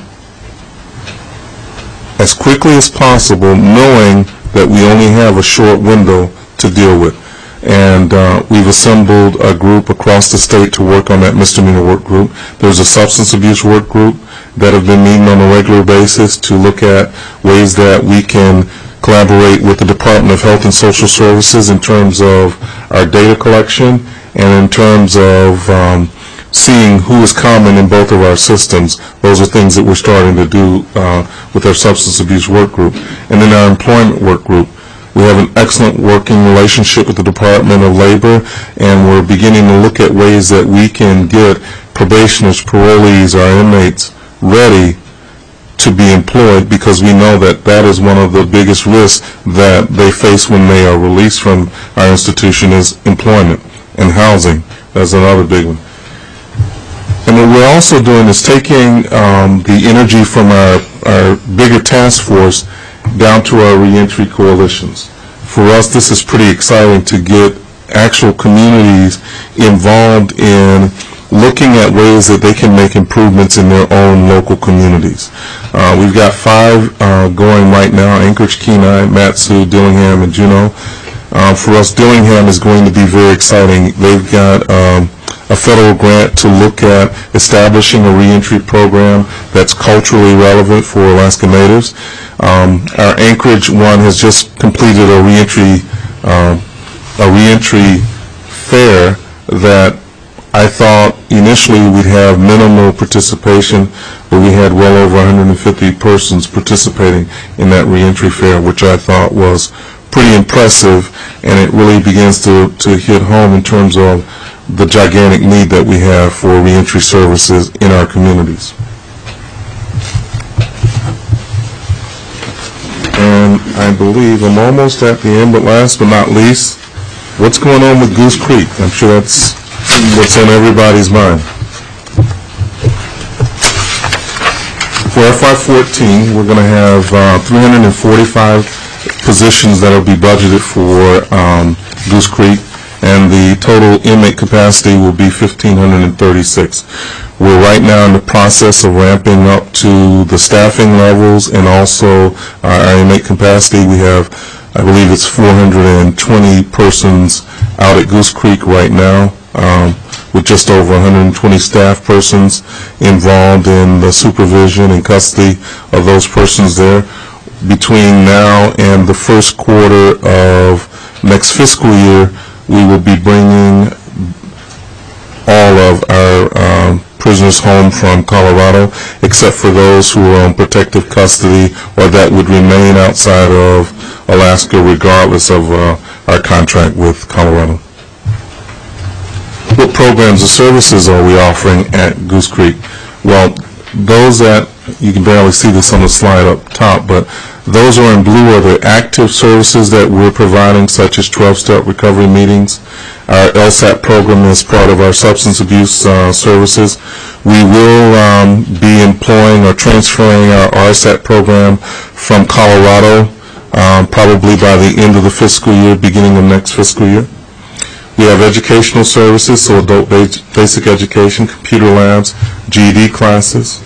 as quickly as possible, knowing that we only have a short window to deal with? And uh, we've assembled a group across the state to work on that misdemeanor work group. There's a substance abuse work group that have been meeting on a regular basis to look at ways that we can collaborate with the Department of Health and Social Services in terms of our data collection and in terms of um, seeing who is common in both of our systems. Those are things that we're starting to do uh, with our substance abuse work group. And then our employment work group. We have an excellent working relationship with the Department of Labor, and we're beginning to look at ways that we can get probationers, parolees, our inmates ready to be employed, because we know that that is one of the biggest risks that they face when they are released from our institution is employment and housing. That's another big one. And what we're also doing is taking um, the energy from our, our bigger task force down to our reentry coalitions. For us, this is pretty exciting to get actual communities involved in looking at ways that they can make improvements in their own local communities. Uh, we've got five uh, going right now: Anchorage, Kenai, Mat-Su, Dillingham, and Juneau. Uh, for us, Dillingham is going to be very exciting. They've got um, a federal grant to look at establishing a reentry program that's culturally relevant for Alaska Natives. Um, our Anchorage one has just completed a reentry uh, a reentry fair that I thought initially we'd have minimal participation, but we had well over one hundred fifty persons participating in that reentry fair, which I thought was pretty impressive, and it really begins to, to hit home in terms of the gigantic need that we have for reentry services in our communities. And I believe I'm almost at the end, but last but not least, what's going on with Goose Creek? I'm sure that's what's on everybody's mind. For F Y fourteen, we're going to have uh, three hundred forty-five positions that will be budgeted for um, Goose Creek, and the total inmate capacity will be one thousand five hundred thirty-six. We're right now in the process of ramping up to the staffing levels and also uh, our inmate capacity. We have, I believe it's four hundred twenty persons out at Goose Creek right now, um, with just over one hundred twenty staff persons involved in the supervision and custody of those persons there. Between now and the first quarter of next fiscal year, we will be bringing all of our um, prisoners home from Colorado, except for those who are on protective custody or that would remain outside of Alaska regardless of uh, our contract with Colorado. What programs or services are we offering at Goose Creek? Well, those that, you can barely see this on the slide up top, but those are in blue are the active services that we're providing, such as twelve-step recovery meetings. Our LSAT program is part of our substance abuse uh, services. We will um, be employing or transferring our R S A T program from Colorado um, probably by the end of the fiscal year, beginning of next fiscal year. We have educational services, so adult basic education, computer labs, G E D classes.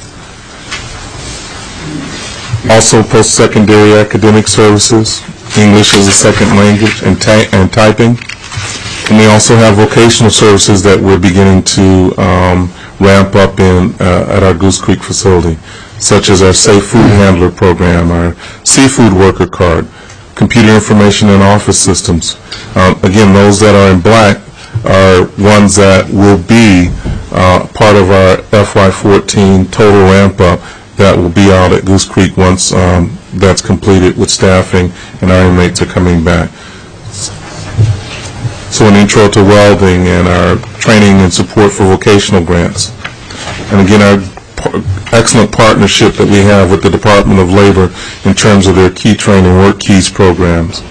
Also post-secondary academic services, English as a second language, and, and typing. And we also have vocational services that we're beginning to um, ramp up in uh, at our Goose Creek facility, such as our Safe Food Handler program, our Seafood Worker Card, computer information and office systems. Um, again, those that are in black are ones that will be uh, part of our F Y fourteen total ramp-up that will be out at Goose Creek once um, that's completed with staffing and our inmates are coming back. So an intro to welding and our training and support for vocational grants. And again, our par- excellent partnership that we have with the Department of Labor in terms of their key training work keys programs.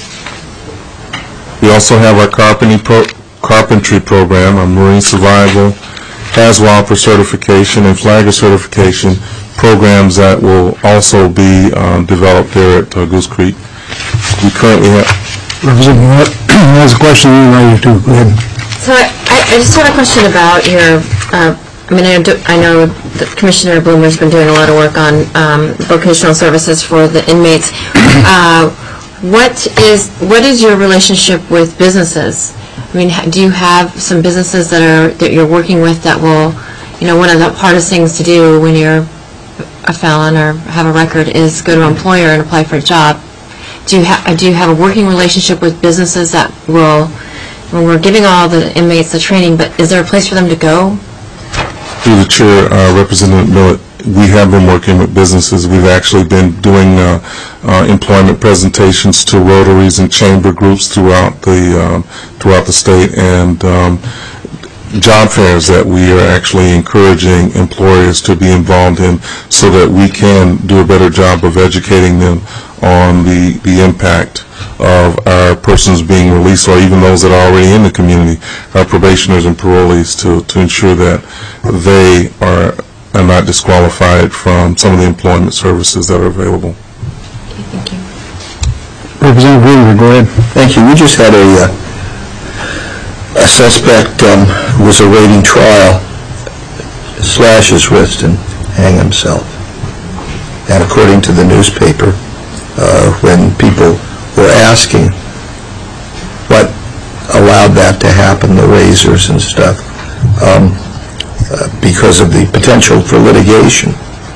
We also have our carpentry, pro- carpentry program, our marine survival, HAZWOPER certification, and Flagger certification programs that will also be um, developed there at uh, Goose Creek. We currently have... Representative Moore has a question, you know, you too. Go ahead. So I, I just have a question about your, uh, I mean, I, do, I know that Commissioner Bloomer's been doing a lot of work on um, vocational services for the inmates. Uh, what is what is your relationship with businesses? I mean, ha- do you have some businesses that are that you're working with that will, you know, one of the hardest things to do when you're a felon or have a record is go to an employer and apply for a job. Do you, ha- do you have a working relationship with businesses that will, when we're giving all the inmates the training, but is there a place for them to go? Through the chair, uh, Representative Millett, we have been working with businesses. We've actually been doing uh, uh, employment presentations to Rotaries and chamber groups throughout the um, throughout the state, and um, job fairs that we are actually encouraging employers to be involved in so that we can do a better job of educating them on the, the impact of our persons being released, or even those that are already in the community, our probationers and parolees, to, to ensure that they are, are not disqualified from some of the employment services that are available. Okay, thank you. Representative Greenberg, go ahead. Thank you. We just had a, uh, a suspect um, who was awaiting trial slash his wrist and hang himself. And according to the newspaper, uh, when people were asking what allowed that to happen, the razors and stuff, um, uh, because of the potential for litigation,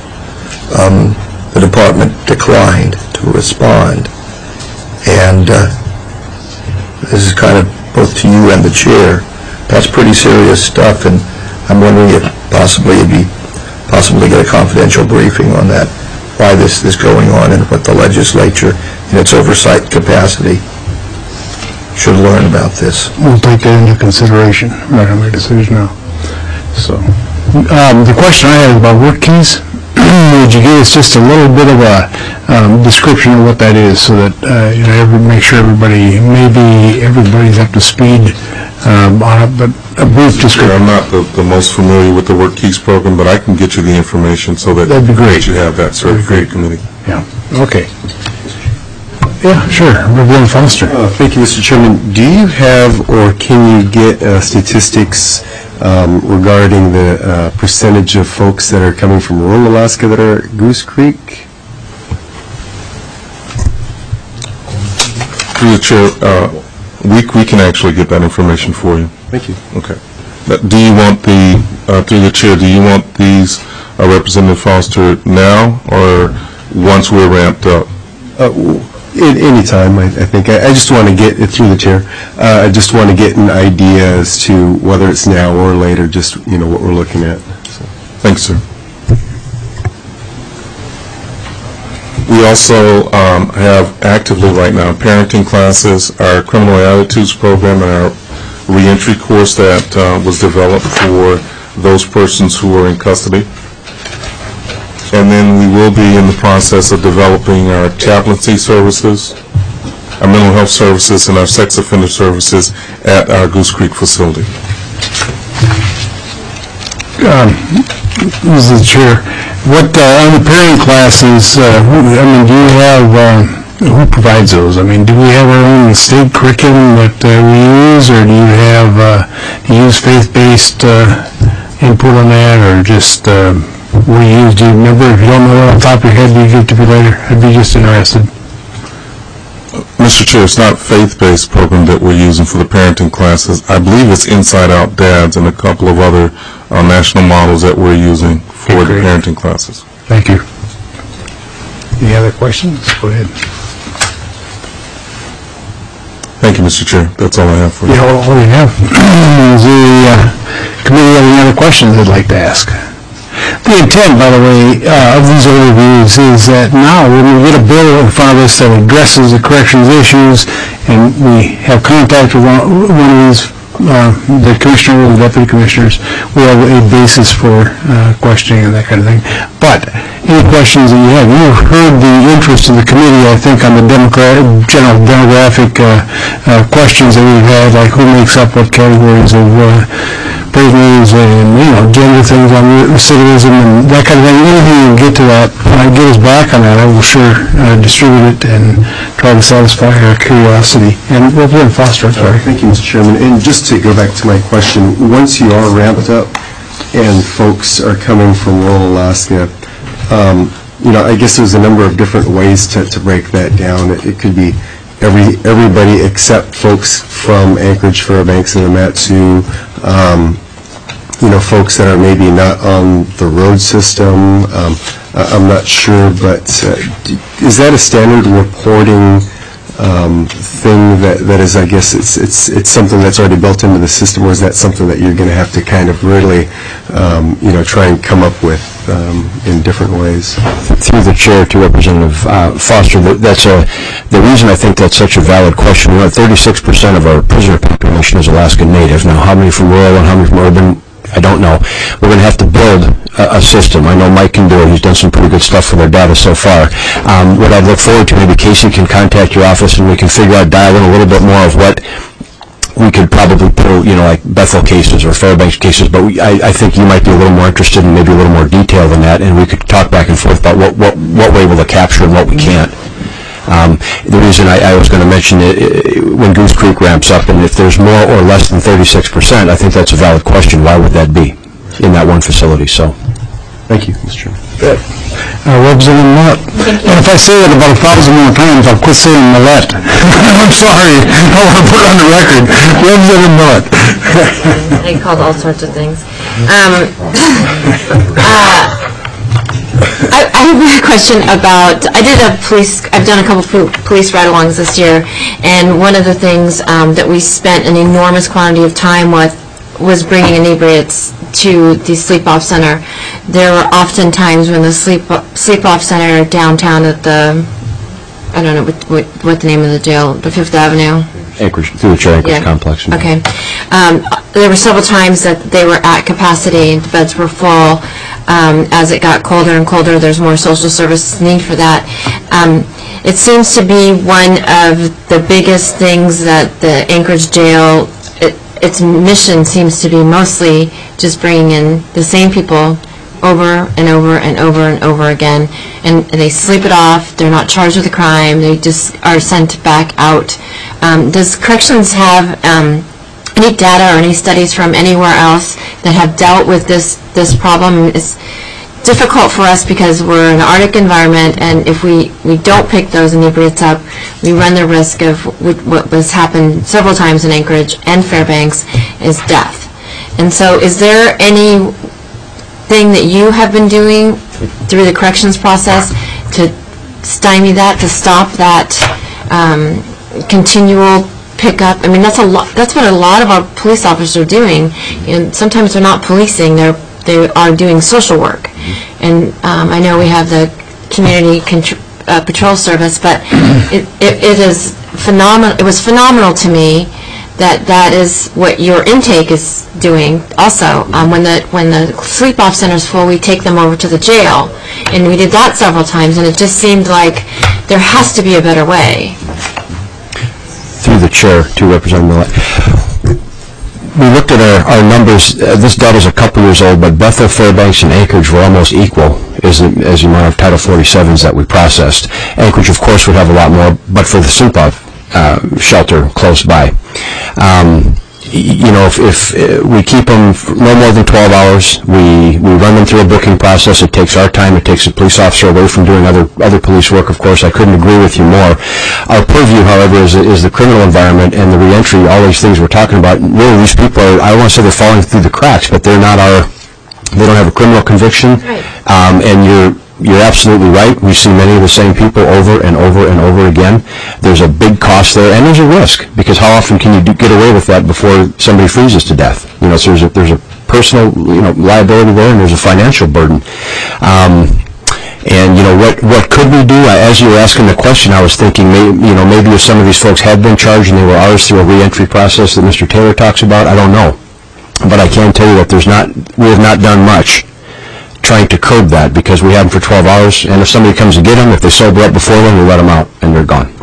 um, the department declined to respond. And uh, this is kind of both to you and the chair. That's pretty serious stuff, and I'm wondering if possibly it'd be possible to get a confidential briefing on that, why this is going on, and what the legislature, in its oversight capacity, should learn about this. We'll take that into consideration. We're not going to make a decision now. So, um, the question I had about work keys, would you give us just a little bit of a um, description of what that is, so that uh, you know, every, make sure everybody, maybe everybody's up to speed um, on it, but a brief description. I'm not the, the most familiar with the Work Keys program, but I can get you the information so that That'd be great. you have that certificate committee. Yeah. Okay. Yeah, sure. Reverend Foster. Uh, Thank you, Mister Chairman. Do you have, or can you get uh, statistics um, regarding the uh, percentage of folks that are coming from rural Alaska that are at Goose Creek? Through the chair, uh, we, we can actually get that information for you. Thank you. Okay. But do you want the, uh, through the chair, do you want these, uh, Representative Foster, now or once we're ramped up? Uh, w- at any time, I, I think. I, I just want to get it through the chair. Uh, I just want to get an idea as to whether it's now or later, just, you know, what we're looking at. So. Thanks, sir. We also um, have actively right now parenting classes, our criminal attitudes program, and our reentry course that uh, was developed for those persons who are in custody. And then we will be in the process of developing our chaplaincy services, our mental health services, and our sex offender services at our Goose Creek facility. Um, this is the chair. What, uh, on the parenting classes, uh, who, I mean, do you have, uh, who provides those? I mean, do we have our own state curriculum that uh, we use, or do you have, uh, do you use faith-based uh, input on that, or just, uh, what do you use? Do you remember? If you don't know it off the top of your head, you give it to me later. I'd be just interested. Mister Chair, it's not faith-based program that we're using for the parenting classes. I believe it's Inside Out Dads and a couple of other uh, national models that we're using for Okay, the parenting classes. Thank you. Any other questions? Go ahead. Thank you, Mister Chair. That's all I have for you. Yeah, all we have. Is the uh, committee have any other questions they'd like to ask? The intent, by the way, uh, of these overviews is that now when we get a bill in front of us that addresses the corrections issues and we have contact with one, one of these, uh, the commissioner or the deputy commissioners, we have a basis for uh, questioning and that kind of thing. But any questions that you have, you've heard the interest of the committee, I think, on the democratic, general demographic uh, uh, questions that we've had, like who makes up what categories of uh, prisoners and, you know, gender things on recidivism and that kind of thing. Anything you can get to that, uh, get us back on that, I will sure uh, distribute it and try to satisfy our curiosity. And Representative Foster, I'm sorry. Thank you, Mister Chairman. And just to go back to my question, once you are ramped up and folks are coming from rural Alaska, um, you know, I guess there's a number of different ways to, to break that down. It, it could be every everybody except folks from Anchorage, Fairbanks, and the Matsu, um, you know, folks that are maybe not on the road system. Um, I- I'm not sure, but uh, d- is that a standard reporting um, thing that, that is, I guess, it's it's it's something that's already built into the system, or is that something that you're going to have to kind of really, um, you know, try and come up with um, in different ways? Through the chair to Representative uh, Foster, that- that's a, the reason I think that's such a valid question, you know, thirty-six percent of our prisoner population is Alaska Native. Now, how many from rural and how many from urban, I don't know. We're going to have to build a, a system. I know Mike can do it. He's done some pretty good stuff with our data so far. Um, what I'd look forward to, maybe Casey can contact your office and we can figure out, dial in a little bit more of what we could probably pull, you know, like Bethel cases or Fairbanks cases, but we, I, I think you might be a little more interested in maybe a little more detail than that, and we could talk back and forth about what, what, what we're able to capture and what we can't. Um, the reason I, I was going to mention it, it, when Goose Creek ramps up, and if there's more or less than thirty-six percent, I think that's a valid question. Why would that be in that one facility? So, Thank you, Mister Chairman. Uh, Representative Millett. And if I say that about a thousand more times, I'll quit saying Millett. I'm sorry. I want to put it on the record. Representative Millett. I called all sorts of things. Um, uh, I, I have a question about, I did a police, I've done a couple of police ride-alongs this year, and one of the things um, that we spent an enormous quantity of time with was bringing inebriates to the sleep-off center. There were often times when the sleep sleep-off center downtown at the, I don't know what, what, what the name of the jail, the Fifth Avenue. Anchorage, through the chair Anchorage Yeah. complex. Okay. Um, there were several times that they were at capacity, the beds were full. Um, as it got colder and colder, there's more social service need for that. Um, it seems to be one of the biggest things that the Anchorage jail, it, its mission seems to be mostly just bringing in the same people over and over and over and over again, and, and they sleep it off. They're not charged with a crime. They just are sent back out. Um, does corrections have um, any data or any studies from anywhere else that have dealt with this this problem? It's difficult for us because we're in an Arctic environment, and if we, we don't pick those inebriates up, we run the risk of what was happened several times in Anchorage and Fairbanks is death. And so is there any thing that you have been doing through the corrections process to stymie that, to stop that um, continual pickup? I mean, that's a lot. That's what a lot of our police officers are doing. And sometimes they're not policing; they're they are doing social work. And um, I know we have the community contr- uh, patrol service, but it, it, it is phenomenal. It was phenomenal to me that that is what your intake is doing also. Um, when the when the sleep-off center is full, we take them over to the jail, and we did that several times, and it just seemed like there has to be a better way. Through the chair to Representative Millett. We looked at our, our numbers. Uh, this data is a couple years old, but Bethel, Fairbanks, and Anchorage were almost equal as the, as the amount of Title forty-sevens that we processed. Anchorage, of course, would have a lot more, but for the sleep-off uh, shelter close by. Um, you know, if, if uh, we keep them no more than twelve hours, we, we run them through a booking process. It takes our time. It takes a police officer away from doing other other police work, of course. I couldn't agree with you more. Our purview, however, is, is the criminal environment and the reentry, all these things we're talking about. Really, these people are, I don't want to say they're falling through the cracks, but they're not our, they don't have a criminal conviction. Right. Um, and you're you're absolutely right. We see many of the same people over and over and over again. There's a big cost there, and there's a risk, because how often can you do, get away with that before somebody freezes to death? You know, so there's a, there's a personal, you know, liability there, and there's a financial burden. Um, and, you know, what, what could we do? I, as you were asking the question, I was thinking, maybe, you know, maybe if some of these folks had been charged and they were ours through a reentry process that Mister Taylor talks about, I don't know. But I can tell you that there's not, we have not done much trying to curb that, because we have them for twelve hours, and if somebody comes to get them, if they sober up before then, we let them out, and they're gone.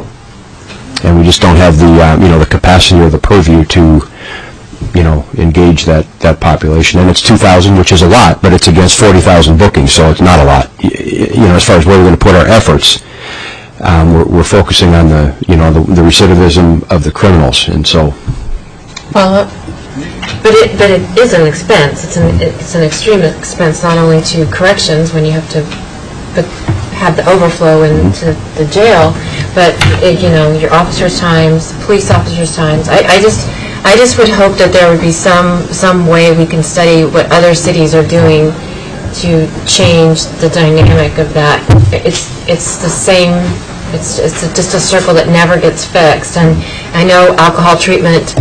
And we just don't have the, uh, you know, the capacity or the purview to, you know, engage that, that population. And it's two thousand, which is a lot, but it's against forty thousand bookings, so it's not a lot. You know, as far as where we're going to put our efforts, um, we're, we're focusing on the, you know, the, the recidivism of the criminals, and so. Follow up? But it, but it is an expense. It's an, it's an extreme expense, not only to corrections when you have to put, have the overflow into the jail, but it, you know, your officers' times, police officers' times. I, I just, I just would hope that there would be some some way we can study what other cities are doing to change the dynamic of that. It's it's the same. It's it's just a circle that never gets fixed. And I know alcohol treatment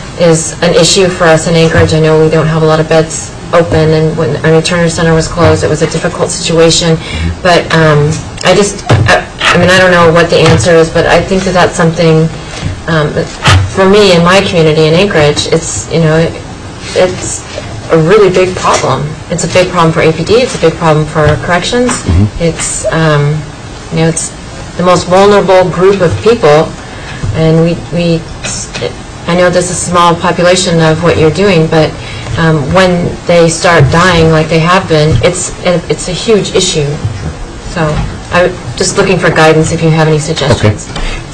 is an issue for us in Anchorage. I know we don't have a lot of beds open, and when our Turner Center was closed, it was a difficult situation. But um, I just, I, I mean, I don't know what the answer is, but I think that that's something, um, for me in my community in Anchorage, it's, you know, it, it's a really big problem. It's a big problem for A P D. It's a big problem for corrections. Mm-hmm. It's, um, you know, it's the most vulnerable group of people, and we, we it, I know this is a small population of what you're doing, but um, when they start dying like they have been, it's it's a huge issue. So I'm just looking for guidance if you have any suggestions.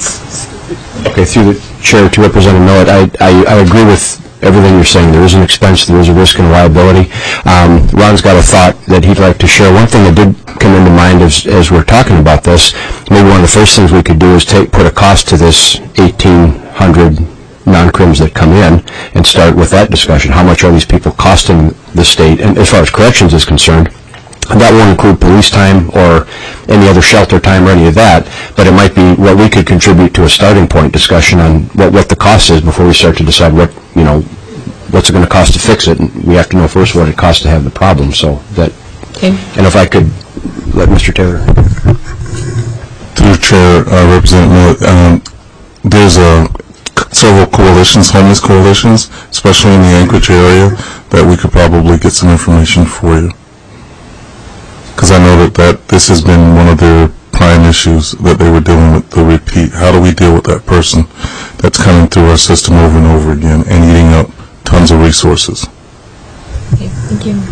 Okay, okay through the chair to Representative Millett, I, I, I agree with everything you're saying. There is an expense, there is a risk and liability. Um, Ron's got a thought that he'd like to share. One thing that did come into mind as, as we're talking about this, maybe one of the first things we could do is take put a cost to this eighteen hundred non-crims that come in and start with that discussion. How much are these people costing the state? And as far as corrections is concerned, that won't include police time or any other shelter time or any of that, but it might be what we could contribute to a starting point discussion on what, what the cost is before we start to decide what, you know, what's it going to cost to fix it. And we have to know first what it costs to have the problem. So that, okay. And if I could let Mister Taylor. Through Chair, uh, Representative Millett, um, there's a several coalitions, homeless coalitions, especially in the Anchorage area, that we could probably get some information for you. Because I know that, that this has been one of their prime issues that they were dealing with, the repeat. How do we deal with that person that's coming through our system over and over again and eating up tons of resources? Okay, thank you.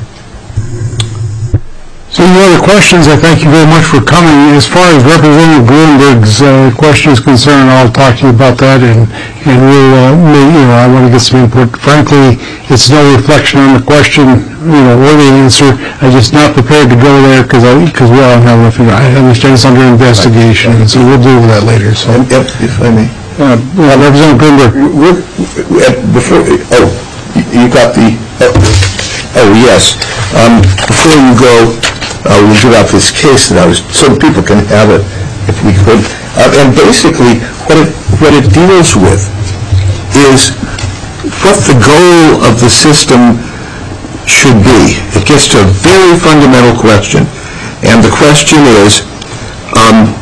So any other questions? I thank you very much for coming. As far as Representative Greenberg's uh, question is concerned, I'll talk to you about that, and and we'll, uh, may, you know, I want to get some input. Frankly, it's no reflection on the question, you know, or the answer. I'm just not prepared to go there because I because we all have to figure. I understand it's under investigation, right. And so we'll deal with that later. So, yep, if I may. Uh, yeah, Representative Greenberg. We're, we're, before, oh, you got the. Oh, oh yes. Um, before you go. Uh, we drew out this case that I was, so people can have it if we could. Uh, and basically, what it what it deals with is what the goal of the system should be. It gets to a very fundamental question, and the question is um,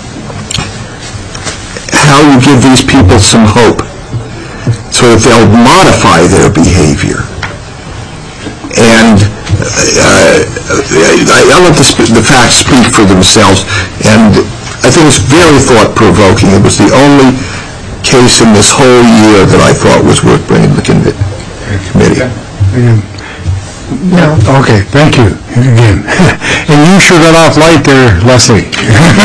how you give these people some hope so that they'll modify their behavior. And uh, I, I let the, sp- the facts speak for themselves, and I think it's very thought-provoking. It was the only case in this whole year that I thought was worth bringing to the convi- committee. No. Okay, thank you again. And you sure got off light there, Leslie.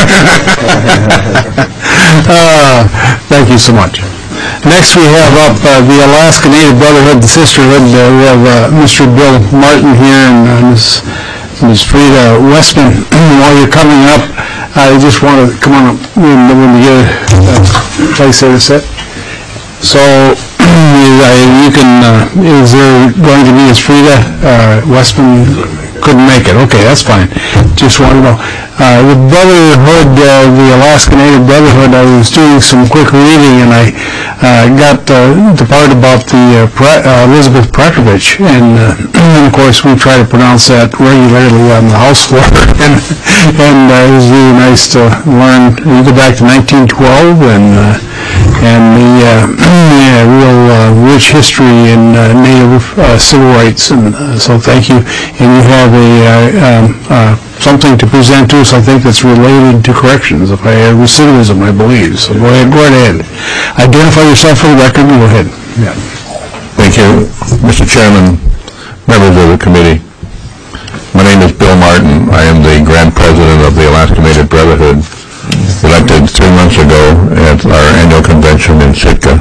uh, thank you so much. Next we have up uh, the Alaska Native Brotherhood, the Sisterhood. Uh, we have uh, Mister Bill Martin here and uh, Miz Miz Frida Westman. While you're coming up, I just want to come on up when, when we get a place there to sit. So you, uh, you can, uh, is there going to be, is Frida uh, Westman couldn't make it. Okay, that's fine. Just want to know. Uh, with Brotherhood, uh, the Alaska Native Brotherhood, I was doing some quick reading, and I uh, got uh, the part about the uh, Pra- uh, Elizabeth Petrovich, and, uh, and of course we try to pronounce that regularly on the House floor, and, and uh, it was really nice to learn. You go back to nineteen twelve, and uh, and the uh, yeah, real uh, rich history in uh, Native uh, civil rights, and uh, so thank you. And you have a uh, um, uh, something to present to us, I think, that's related to corrections, if I uh, recidivism, I believe. So go ahead, go right ahead. Identify yourself for the record, and go ahead. Yeah. Thank you, Mister Chairman, members of the committee. My name is Bill Martin. I am the Grand President of the Alaska Native Brotherhood, elected three months ago at our annual convention in Sitka.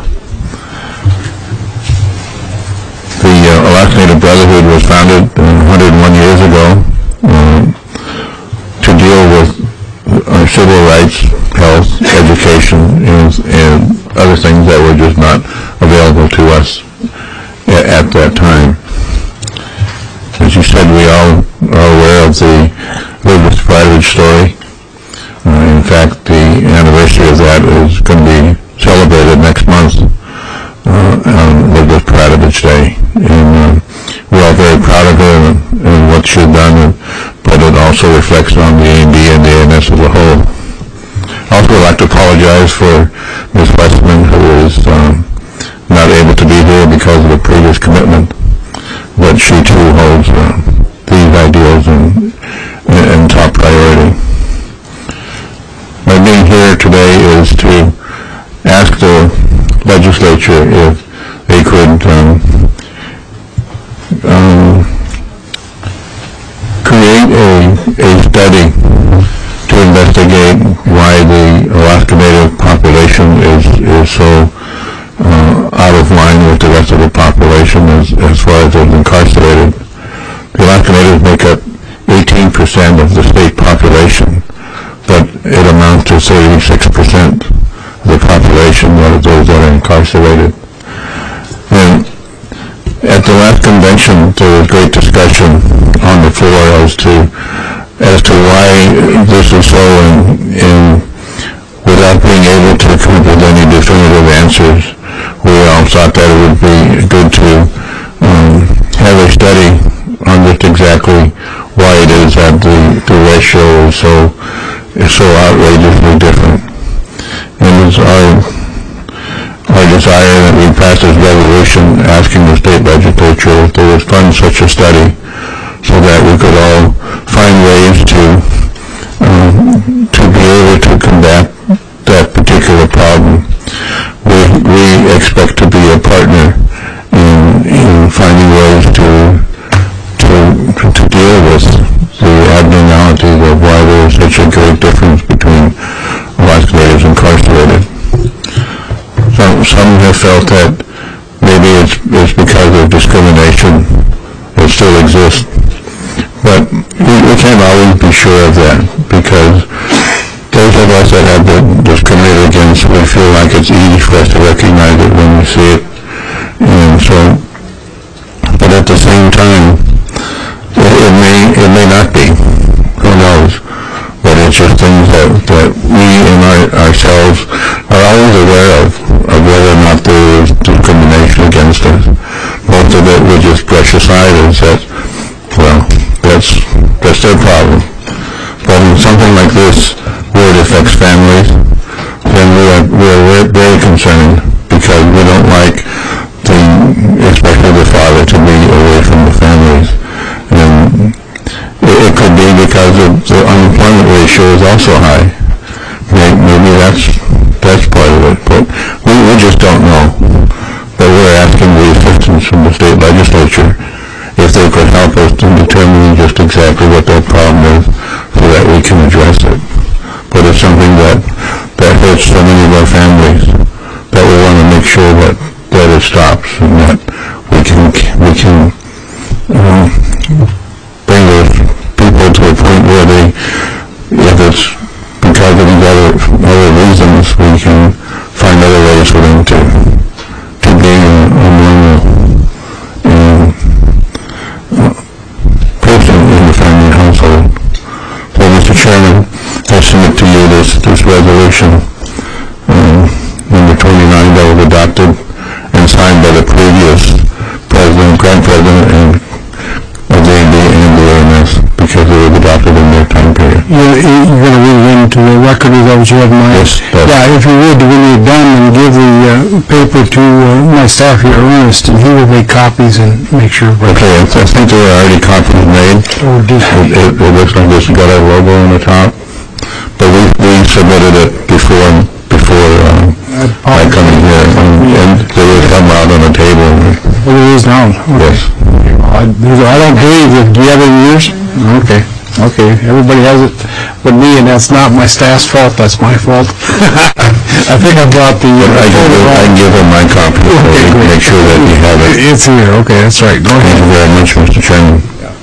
The uh, Alaska Native Brotherhood was founded uh, one hundred one years ago uh, to deal with our civil rights, health, education, and, and other things that were just not available to us at, at that time. As you said, we all are aware of the Elizabeth Petrovich story. Uh, in fact, the anniversary of that is going to be celebrated next month uh, on Elizabeth Petrovich Day. And uh, we're all very proud of her and, and what she's done, but it also reflects on the A N B and the A N S as a whole. I also would like to apologize for Miz Westman, who is um, not able to be here because of a previous commitment, but she too holds uh, these ideals in, in, in top priority. My being here today is to ask the legislature if they could um, um, create a, a study to investigate why the Alaska Native population is, is so uh, out of line with the rest of the population as, as far as those incarcerated. The Alaska Natives make up eighteen percent of the state population, but it amounts to thirty-six percent of the population of those that are incarcerated. And at the last convention, there was great discussion on the floor as to as to why this is so, and, and without being able to come up with any definitive answers, we all thought that it would be good to um, have a study on just exactly why it is that the, the ratio is so is so outrageously different. And it's our, our desire that we pass this resolution asking the state legislature if they would fund such a study so that we could all find ways to um, to be able to combat that particular problem. We, we expect to be a partner in, in finding ways to, to, to deal with the abnormalities of why there is such a great difference between Alaska Natives incarcerated. Some, some have felt that maybe it's, it's because of discrimination that still exists, but we, we can't always be sure of that, because those of us that have been discriminated against, we feel like it's easy for us to recognize it when we see it. And so, but at the same time, it, it may it may not be. Who knows? But it's just things that, that we and our, ourselves are always aware of, of whether or not there is discrimination against us. Most of it we just brush aside and say, well, that's that's their problem. But in something like this, where it affects families, then we are we are very concerned, because we don't like the, especially the father, to be away from the families. And it, it could be because of the unemployment ratio is also high. Maybe, maybe that's that's part of it, but we, we just don't know. But we're asking the assistance from the state legislature if they could help us in determining just exactly what that problem is, so that we can address it. But it's something that, that hurts so many of our families that we want to make sure that, that it stops, and that we can we can um, bring those people to a point where they, if it's because of these other other reasons, submit to you this, this resolution, um, number twenty-nine, that was adopted and signed by the previous president, current president, and of the A M B and the A M S, because it was adopted in their time period. You're, you're going to read it into the record, is that what you have in mind? Yes, yes. Yeah, if you would, when you're done, and give the uh, paper to uh, my staff here, Ernest, and he will make copies and make sure. Okay, I th- I think there are already copies made. Oh, do- It, it, it looks like it's got our logo on the top, but we, we submitted it before, before, um, I come in here, and, and there was some out on the table. Well, it is now. Yes. I I don't believe it. Do you have any yours? Okay, okay. Everybody has it but me, and that's not my staff's fault, that's my fault. I think I brought the... uh, I can give, I can give him my copy, so we can make sure that you have it. It's here, okay, that's right. Go Thank ahead. you very much, Mister Chairman.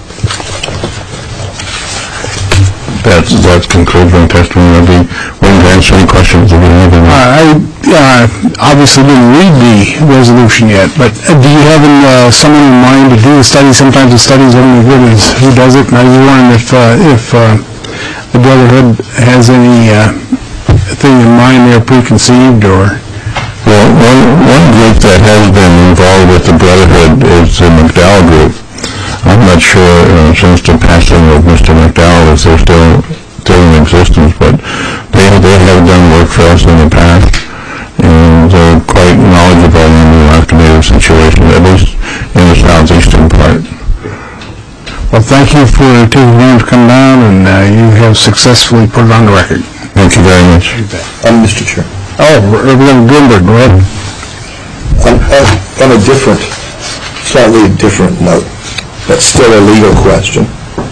That's, that concludes my testimony. I'll be willing to answer any questions if you have any. I uh, obviously didn't read the resolution yet, but uh, do you have uh, someone in mind to do the study? Sometimes the study's only good as who does it, and I was wondering if, uh, if uh, the Brotherhood has any uh, thing in mind there preconceived, or... Well, one, one group that has been involved with the Brotherhood is the McDowell Group. I'm not sure, uh, since the passing of Mister McDowell, if they're still, still in existence, but they, they have done work for us in the past, and they're quite knowledgeable in the activated situation, at least in the southeastern part. Well, thank you for taking time to come down, and uh, you have successfully put it on the record. Thank you very much. Um, Mister Chair. Oh, Representative Greenberg, go ahead. On, on, on a different, slightly different note, but still a legal question.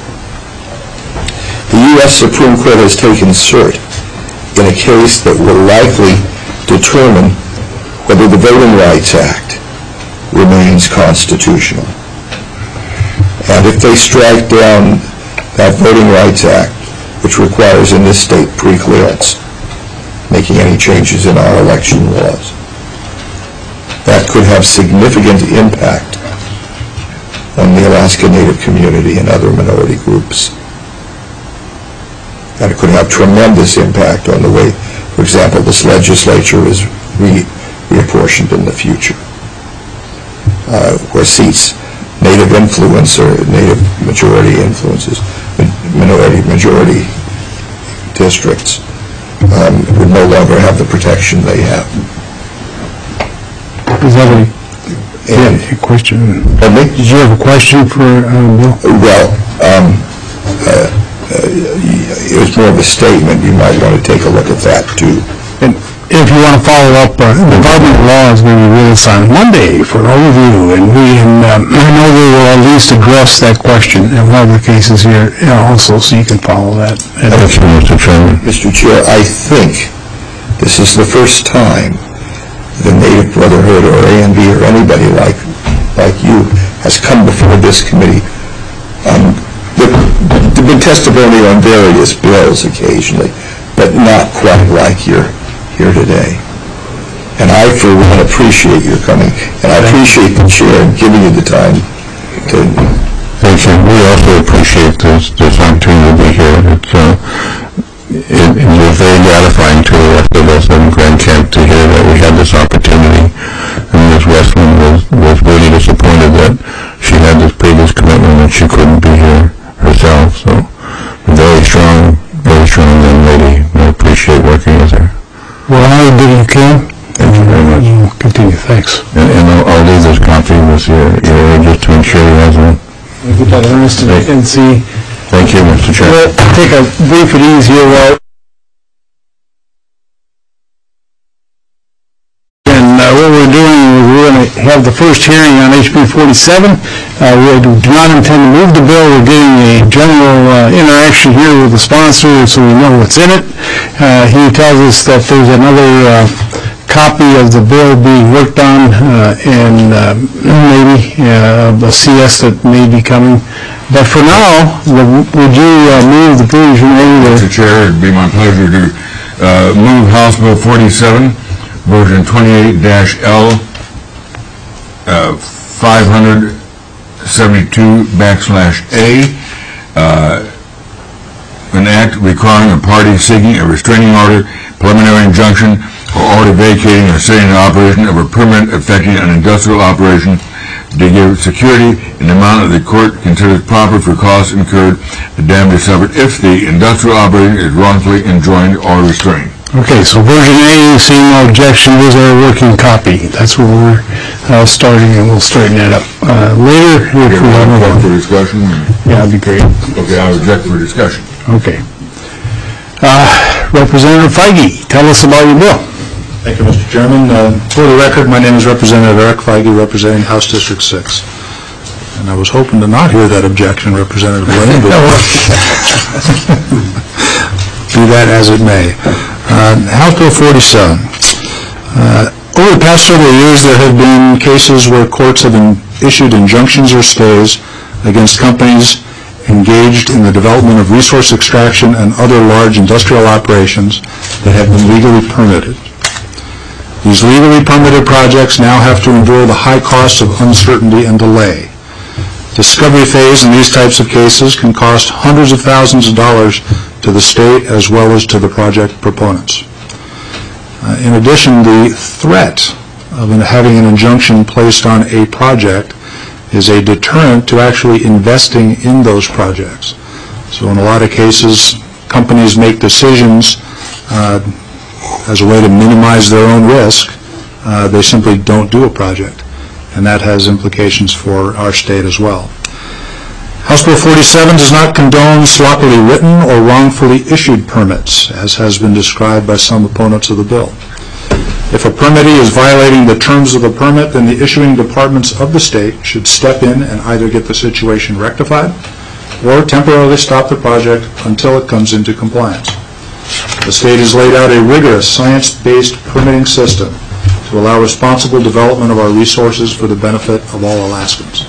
The U S Supreme Court has taken cert in a case that will likely determine whether the Voting Rights Act remains constitutional. And if they strike down that Voting Rights Act, which requires in this state pre-clearance, making any changes in our election laws, that could have significant impact on the Alaska Native community and other minority groups. And it could have tremendous impact on the way, for example, this legislature is re- reapportioned in the future, uh, where seats, Native influence or Native majority influences, minority majority districts, um, would no longer have the protection they have. Is that a... And, Yeah, a question. pardon me? Did you have a question for um, Bill? Well, um, uh, uh, it was more of a statement. You might want to take a look at that, too. And if you want to follow up, uh, the Department of Law is going to be with us on Monday for an overview, and we, and um, I know they will at least address that question in one of the cases here uh, also, so you can follow that. And Thank you, Mister Chairman. Mister Chair, I think this is the first time the Native Brotherhood or A N B or anybody like like you has come before this committee. Um, there have been testimony on various bills occasionally, but not quite like you're here today. And I, for one, appreciate your coming, and I appreciate the chair giving you the time to... Thank you. We also appreciate this, this opportunity to be here. It's, uh, it, it was very gratifying to the rest of us in Grand Camp to hear that we had this opportunity. And Miz Westman was, was really disappointed that she had this previous commitment and she couldn't be here herself. So, a very strong, very strong young lady. I appreciate working with her. well, I did you can. Thank you very much. You continue, thanks. And, and I'll, I'll leave this copy with your, your just to ensure he has one. We'll get that Ernest and and see. Thank you, Mister Chair. We'll take a brief and ease here while... And uh, what we're doing is we're going to have the first hearing on H B forty-seven. Uh, we do not intend to move the bill. We're getting a general uh, interaction here with the sponsor so we know what's in it. Uh, he tells us that there's another uh, copy of the bill being worked on uh, and uh, maybe uh, a C S that may be coming. But for now, the- would you uh, move the provision over? Mister Chair, it'd be my pleasure to uh, move House Bill forty-seven, version twenty-eight L, uh, five seventy-two backslash A, uh, an act requiring a party seeking a restraining order, preliminary injunction, or order vacating or setting in operation of a permit affecting an industrial operation to give security in the amount that the court considers proper for costs incurred, the damage suffered if the industrial operation is wrongfully enjoined or restrained. Okay, so version A, seeing no objection, is our working copy. That's where we're uh, starting, and we'll straighten that up uh, later. If Okay, we have we'll a- for discussion. Yeah, that'd be great. Okay, I object for discussion. Okay. Uh, Representative Feige, tell us about your bill. Thank you, Mister Chairman. Uh, For the record, my name is Representative Eric Feige, representing House District six. And I was hoping to not hear that objection, Representative Lane, but be that as it may. Uh, House Bill forty-seven. Uh, Over the past several years, there have been cases where courts have in- issued injunctions or stays against companies engaged in the development of resource extraction and other large industrial operations that have been legally permitted. These legally permitted projects now have to endure the high costs of uncertainty and delay. Discovery phase in these types of cases can cost hundreds of thousands of dollars to the state as well as to the project proponents. Uh, in addition, the threat of an, having an injunction placed on a project is a deterrent to actually investing in those projects. So in a lot of cases, companies make decisions uh, as a way to minimize their own risk. Uh, they simply don't do a project, and that has implications for our state as well. House Bill forty-seven does not condone sloppily written or wrongfully issued permits, as has been described by some opponents of the bill. If a permittee is violating the terms of the permit, then the issuing departments of the state should step in and either get the situation rectified or temporarily stop the project until it comes into compliance. The state has laid out a rigorous science-based permitting system to allow responsible development of our resources for the benefit of all Alaskans.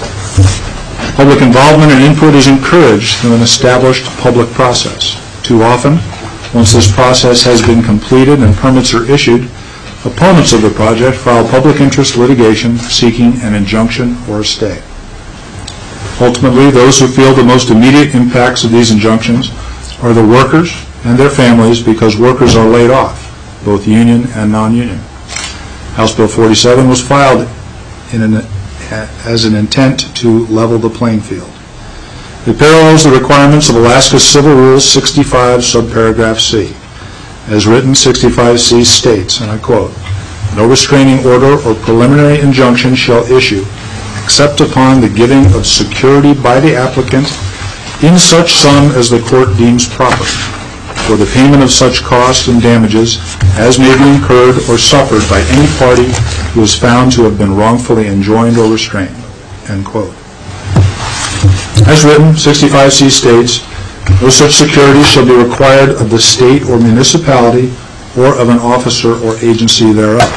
Public involvement and input is encouraged through an established public process. Too often, once this process has been completed and permits are issued, opponents of the project file public interest litigation seeking an injunction or a stay. Ultimately, those who feel the most immediate impacts of these injunctions are the workers and their families, because workers are laid off, both union and non-union. House Bill forty-seven was filed in an, as an intent to level the playing field. It parallels the requirements of Alaska's Civil Rules sixty-five, subparagraph C. As written, sixty-five C states, and I quote, "No restraining order or preliminary injunction shall issue except upon the giving of security by the applicant in such sum as the court deems proper, for the payment of such costs and damages as may be incurred or suffered by any party who is found to have been wrongfully enjoined or restrained." End quote. As written, sixty-five C states, "No such security shall be required of the state or municipality or of an officer or agency thereof."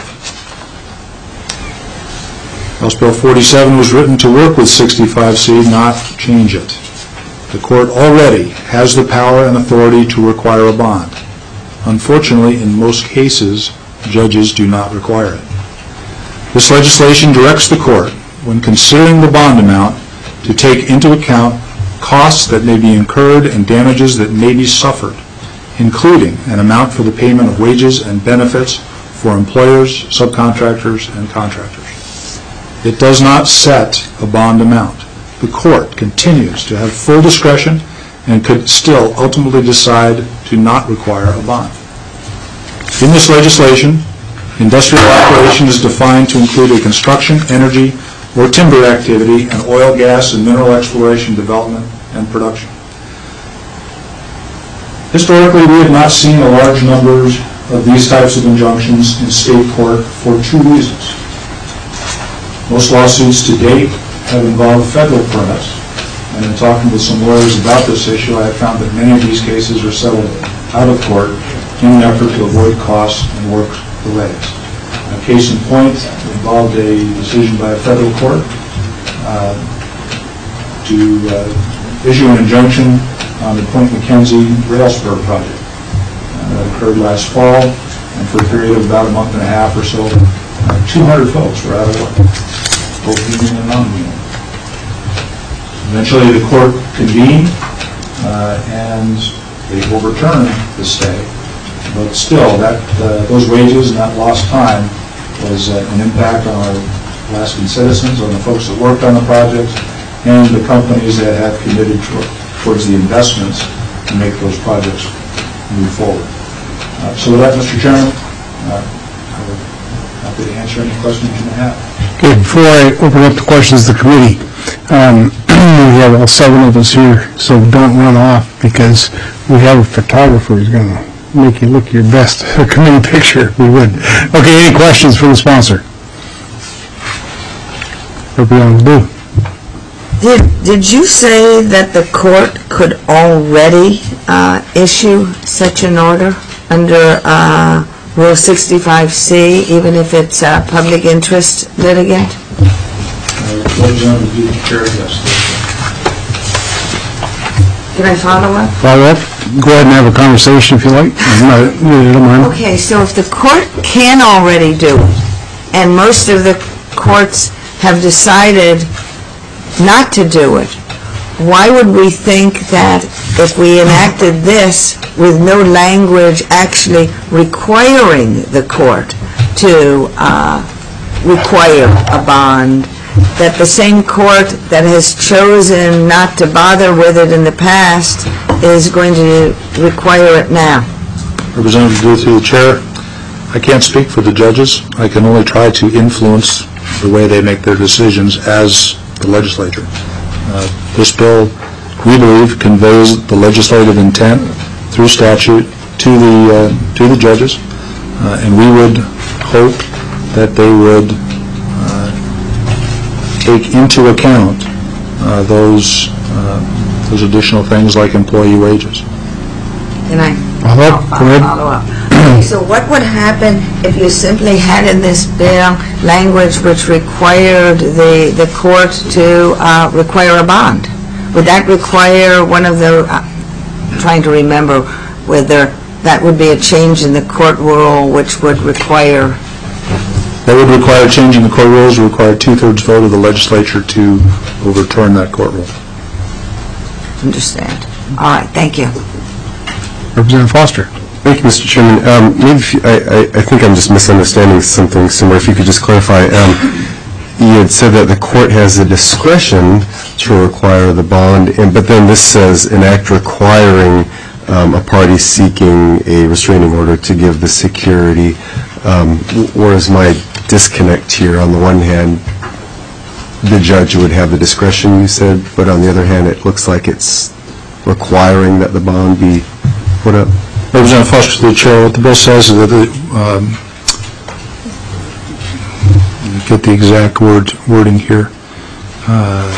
House Bill forty-seven was written to work with sixty-five C, not change it. The court already has the power and authority to require a bond. Unfortunately, in most cases, judges do not require it. This legislation directs the court, when considering the bond amount, to take into account costs that may be incurred and damages that may be suffered, including an amount for the payment of wages and benefits for employers, subcontractors, and contractors. It does not set a bond amount. The court continues to have full discretion and could still ultimately decide to not require a bond. In this legislation, industrial operation is defined to include a construction, energy, or timber activity, and oil, gas, and mineral exploration, development, and production. Historically, we have not seen a large numbers of these types of injunctions in state court for two reasons. Most lawsuits to date have involved federal permits, and in talking with some lawyers about this issue, I have found that many of these cases are settled out of court in an effort to avoid costs and work delays. A case in point involved a decision by a federal court uh, to uh, issue an injunction on the Point McKenzie rail spur project. Uh, that occurred last fall, and for a period of about a month and a half or so, uh, two hundred folks were out of work, both union and non-union. Eventually, the court convened, uh, and they overturned the stay. But still, that uh, those wages and that lost time was uh, an impact on our Alaskan citizens, on the folks that worked on the projects, and the companies that have committed to- towards the investments to make those projects move forward. Uh, So with that, Mister Chairman, uh, I'm happy to answer any questions you may have. Okay, before I open up the questions of the committee, um, we have all seven of us here, so don't run off, because we have a photographer who's going to make you look your best. A committee picture, we would. Okay, any questions for the sponsor? What we want to do? Did, did you say that the court could already uh, issue such an order under uh, Rule sixty-five C, even if it's a public interest litigant? Uh, Representative Duty Chair, yes. Can I follow up? Follow up? Go ahead and have a conversation if you like. I'm not, I don't mind. Okay, so if the court can already do it, and most of the courts have decided not to do it, why would we think that if we enacted this with no language actually requiring the court to uh, require a bond, that the same court that has chosen not to bother with it in the past is going to require it now? Representative Gu, through the chair, I can't speak for the judges. I can only try to influence the way they make their decisions as the legislature. Uh, This bill, we believe, conveys the legislative intent through statute to the uh, to the judges, uh, and we would hope that they would uh, take into account uh, those uh, those additional things like employee wages. Can I? Follow up? Go ahead. Follow up. Okay, so what would happen if you simply had in this bill language which required the, the court to uh, require a bond? Would that require one of the, uh, I'm trying to remember whether that would be a change in the court rule which would require... That would require changing the court rules, would require two-thirds vote of the legislature to overturn that court rule. Understand. All right, thank you. Representative Foster. Thank you, Mister Chairman. Um, maybe if you- I, I, I think I'm just misunderstanding something somewhere. If you could just clarify. Um, you had said that the court has the discretion to require the bond, and, but then this says an act requiring um, a party seeking a restraining order to give the security. Um, where is my disconnect here? On the one hand, the judge would have the discretion, you said, but on the other hand, it looks like it's requiring that the bond be put up. Representative Foster, through the chair, what the bill says is that the, um, get the exact word wording here. Uh,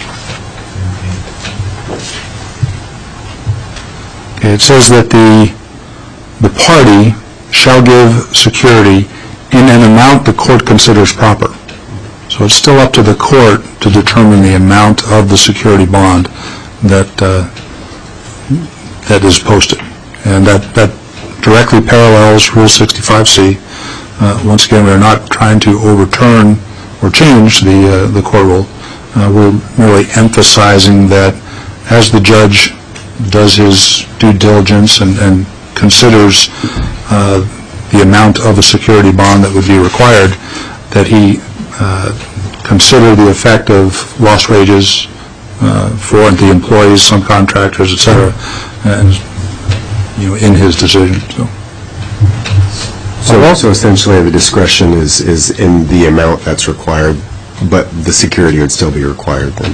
okay, it says that the the party shall give security in an amount the court considers proper. So it's still up to the court to determine the amount of the security bond that uh, that is posted. And that, that directly parallels Rule sixty-five C. Uh, once again, we're not trying to overturn or change the, uh, the court rule. Uh, we're merely emphasizing that as the judge does his due diligence and, and considers uh, the amount of a security bond that would be required, that he uh, consider the effect of lost wages uh, for the employees, subcontractors, et cetera, and you know, in his decision. So, So also essentially the discretion is, is in the amount that's required, but the security would still be required then.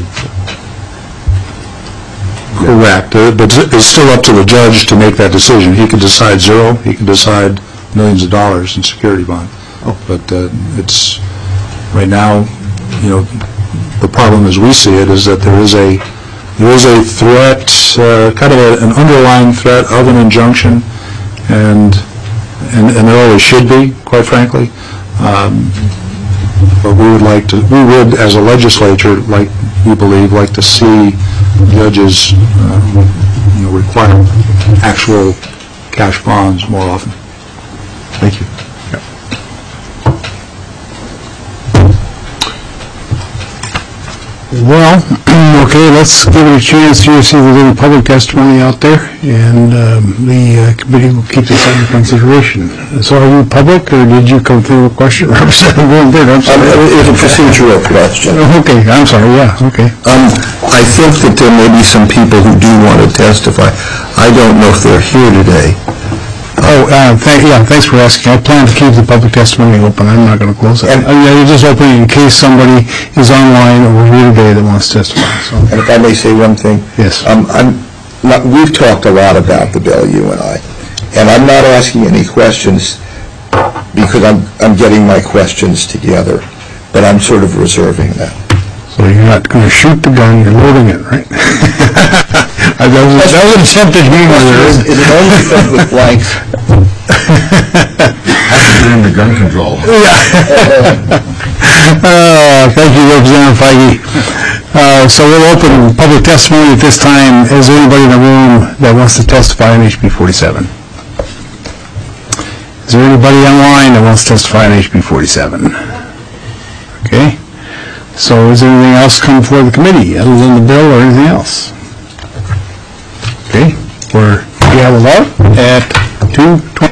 correct, uh, but it's still up to the judge to make that decision. He could decide zero, he could decide millions of dollars in security bond. Oh. But uh, it's, right now, you know, the problem as we see it is that there is a, there is a threat, uh, kind of a, an underlying threat of an injunction, and And, and there always should be, quite frankly. Um, but we would like to, we would, as a legislature, like we believe, like to see judges, uh, you know, require actual cash bonds more often. Thank you. Well, okay, let's give it a chance here, see if there's any public testimony out there, and um, the uh, committee will keep this under consideration. So are you public, or did you come through a question? Representative Goldenberg, I'm sorry. Um, It's a procedural question. Okay, I'm sorry, yeah, okay. Um, I think that there may be some people who do want to testify. I don't know if they're here today. Oh, uh, thank, yeah, thanks for asking. I plan to keep the public testimony open. I'm not going to close it. And- Uh, yeah, you're just opening in case somebody is online or here today that wants to testify, so. And if I may say one thing? Yes. Um, I'm, not- we've talked a lot about the bill, you and I, and I'm not asking any questions because I'm, I'm getting my questions together, but I'm sort of reserving that. So you're not going to shoot the gun, you're loading it, right? That was that was an attempted humor there. Is it only filled with blanks? Have to get into gun control. Uh, Thank you, Representative Feige. Uh, So we'll open public testimony at this time. Is there anybody in the room that wants to testify on H B forty-seven? Is there anybody online that wants to testify on H B forty-seven? Okay. So is there anything else come before the committee other than the bill or anything else? Okay. We're, we have a vote at two twenty.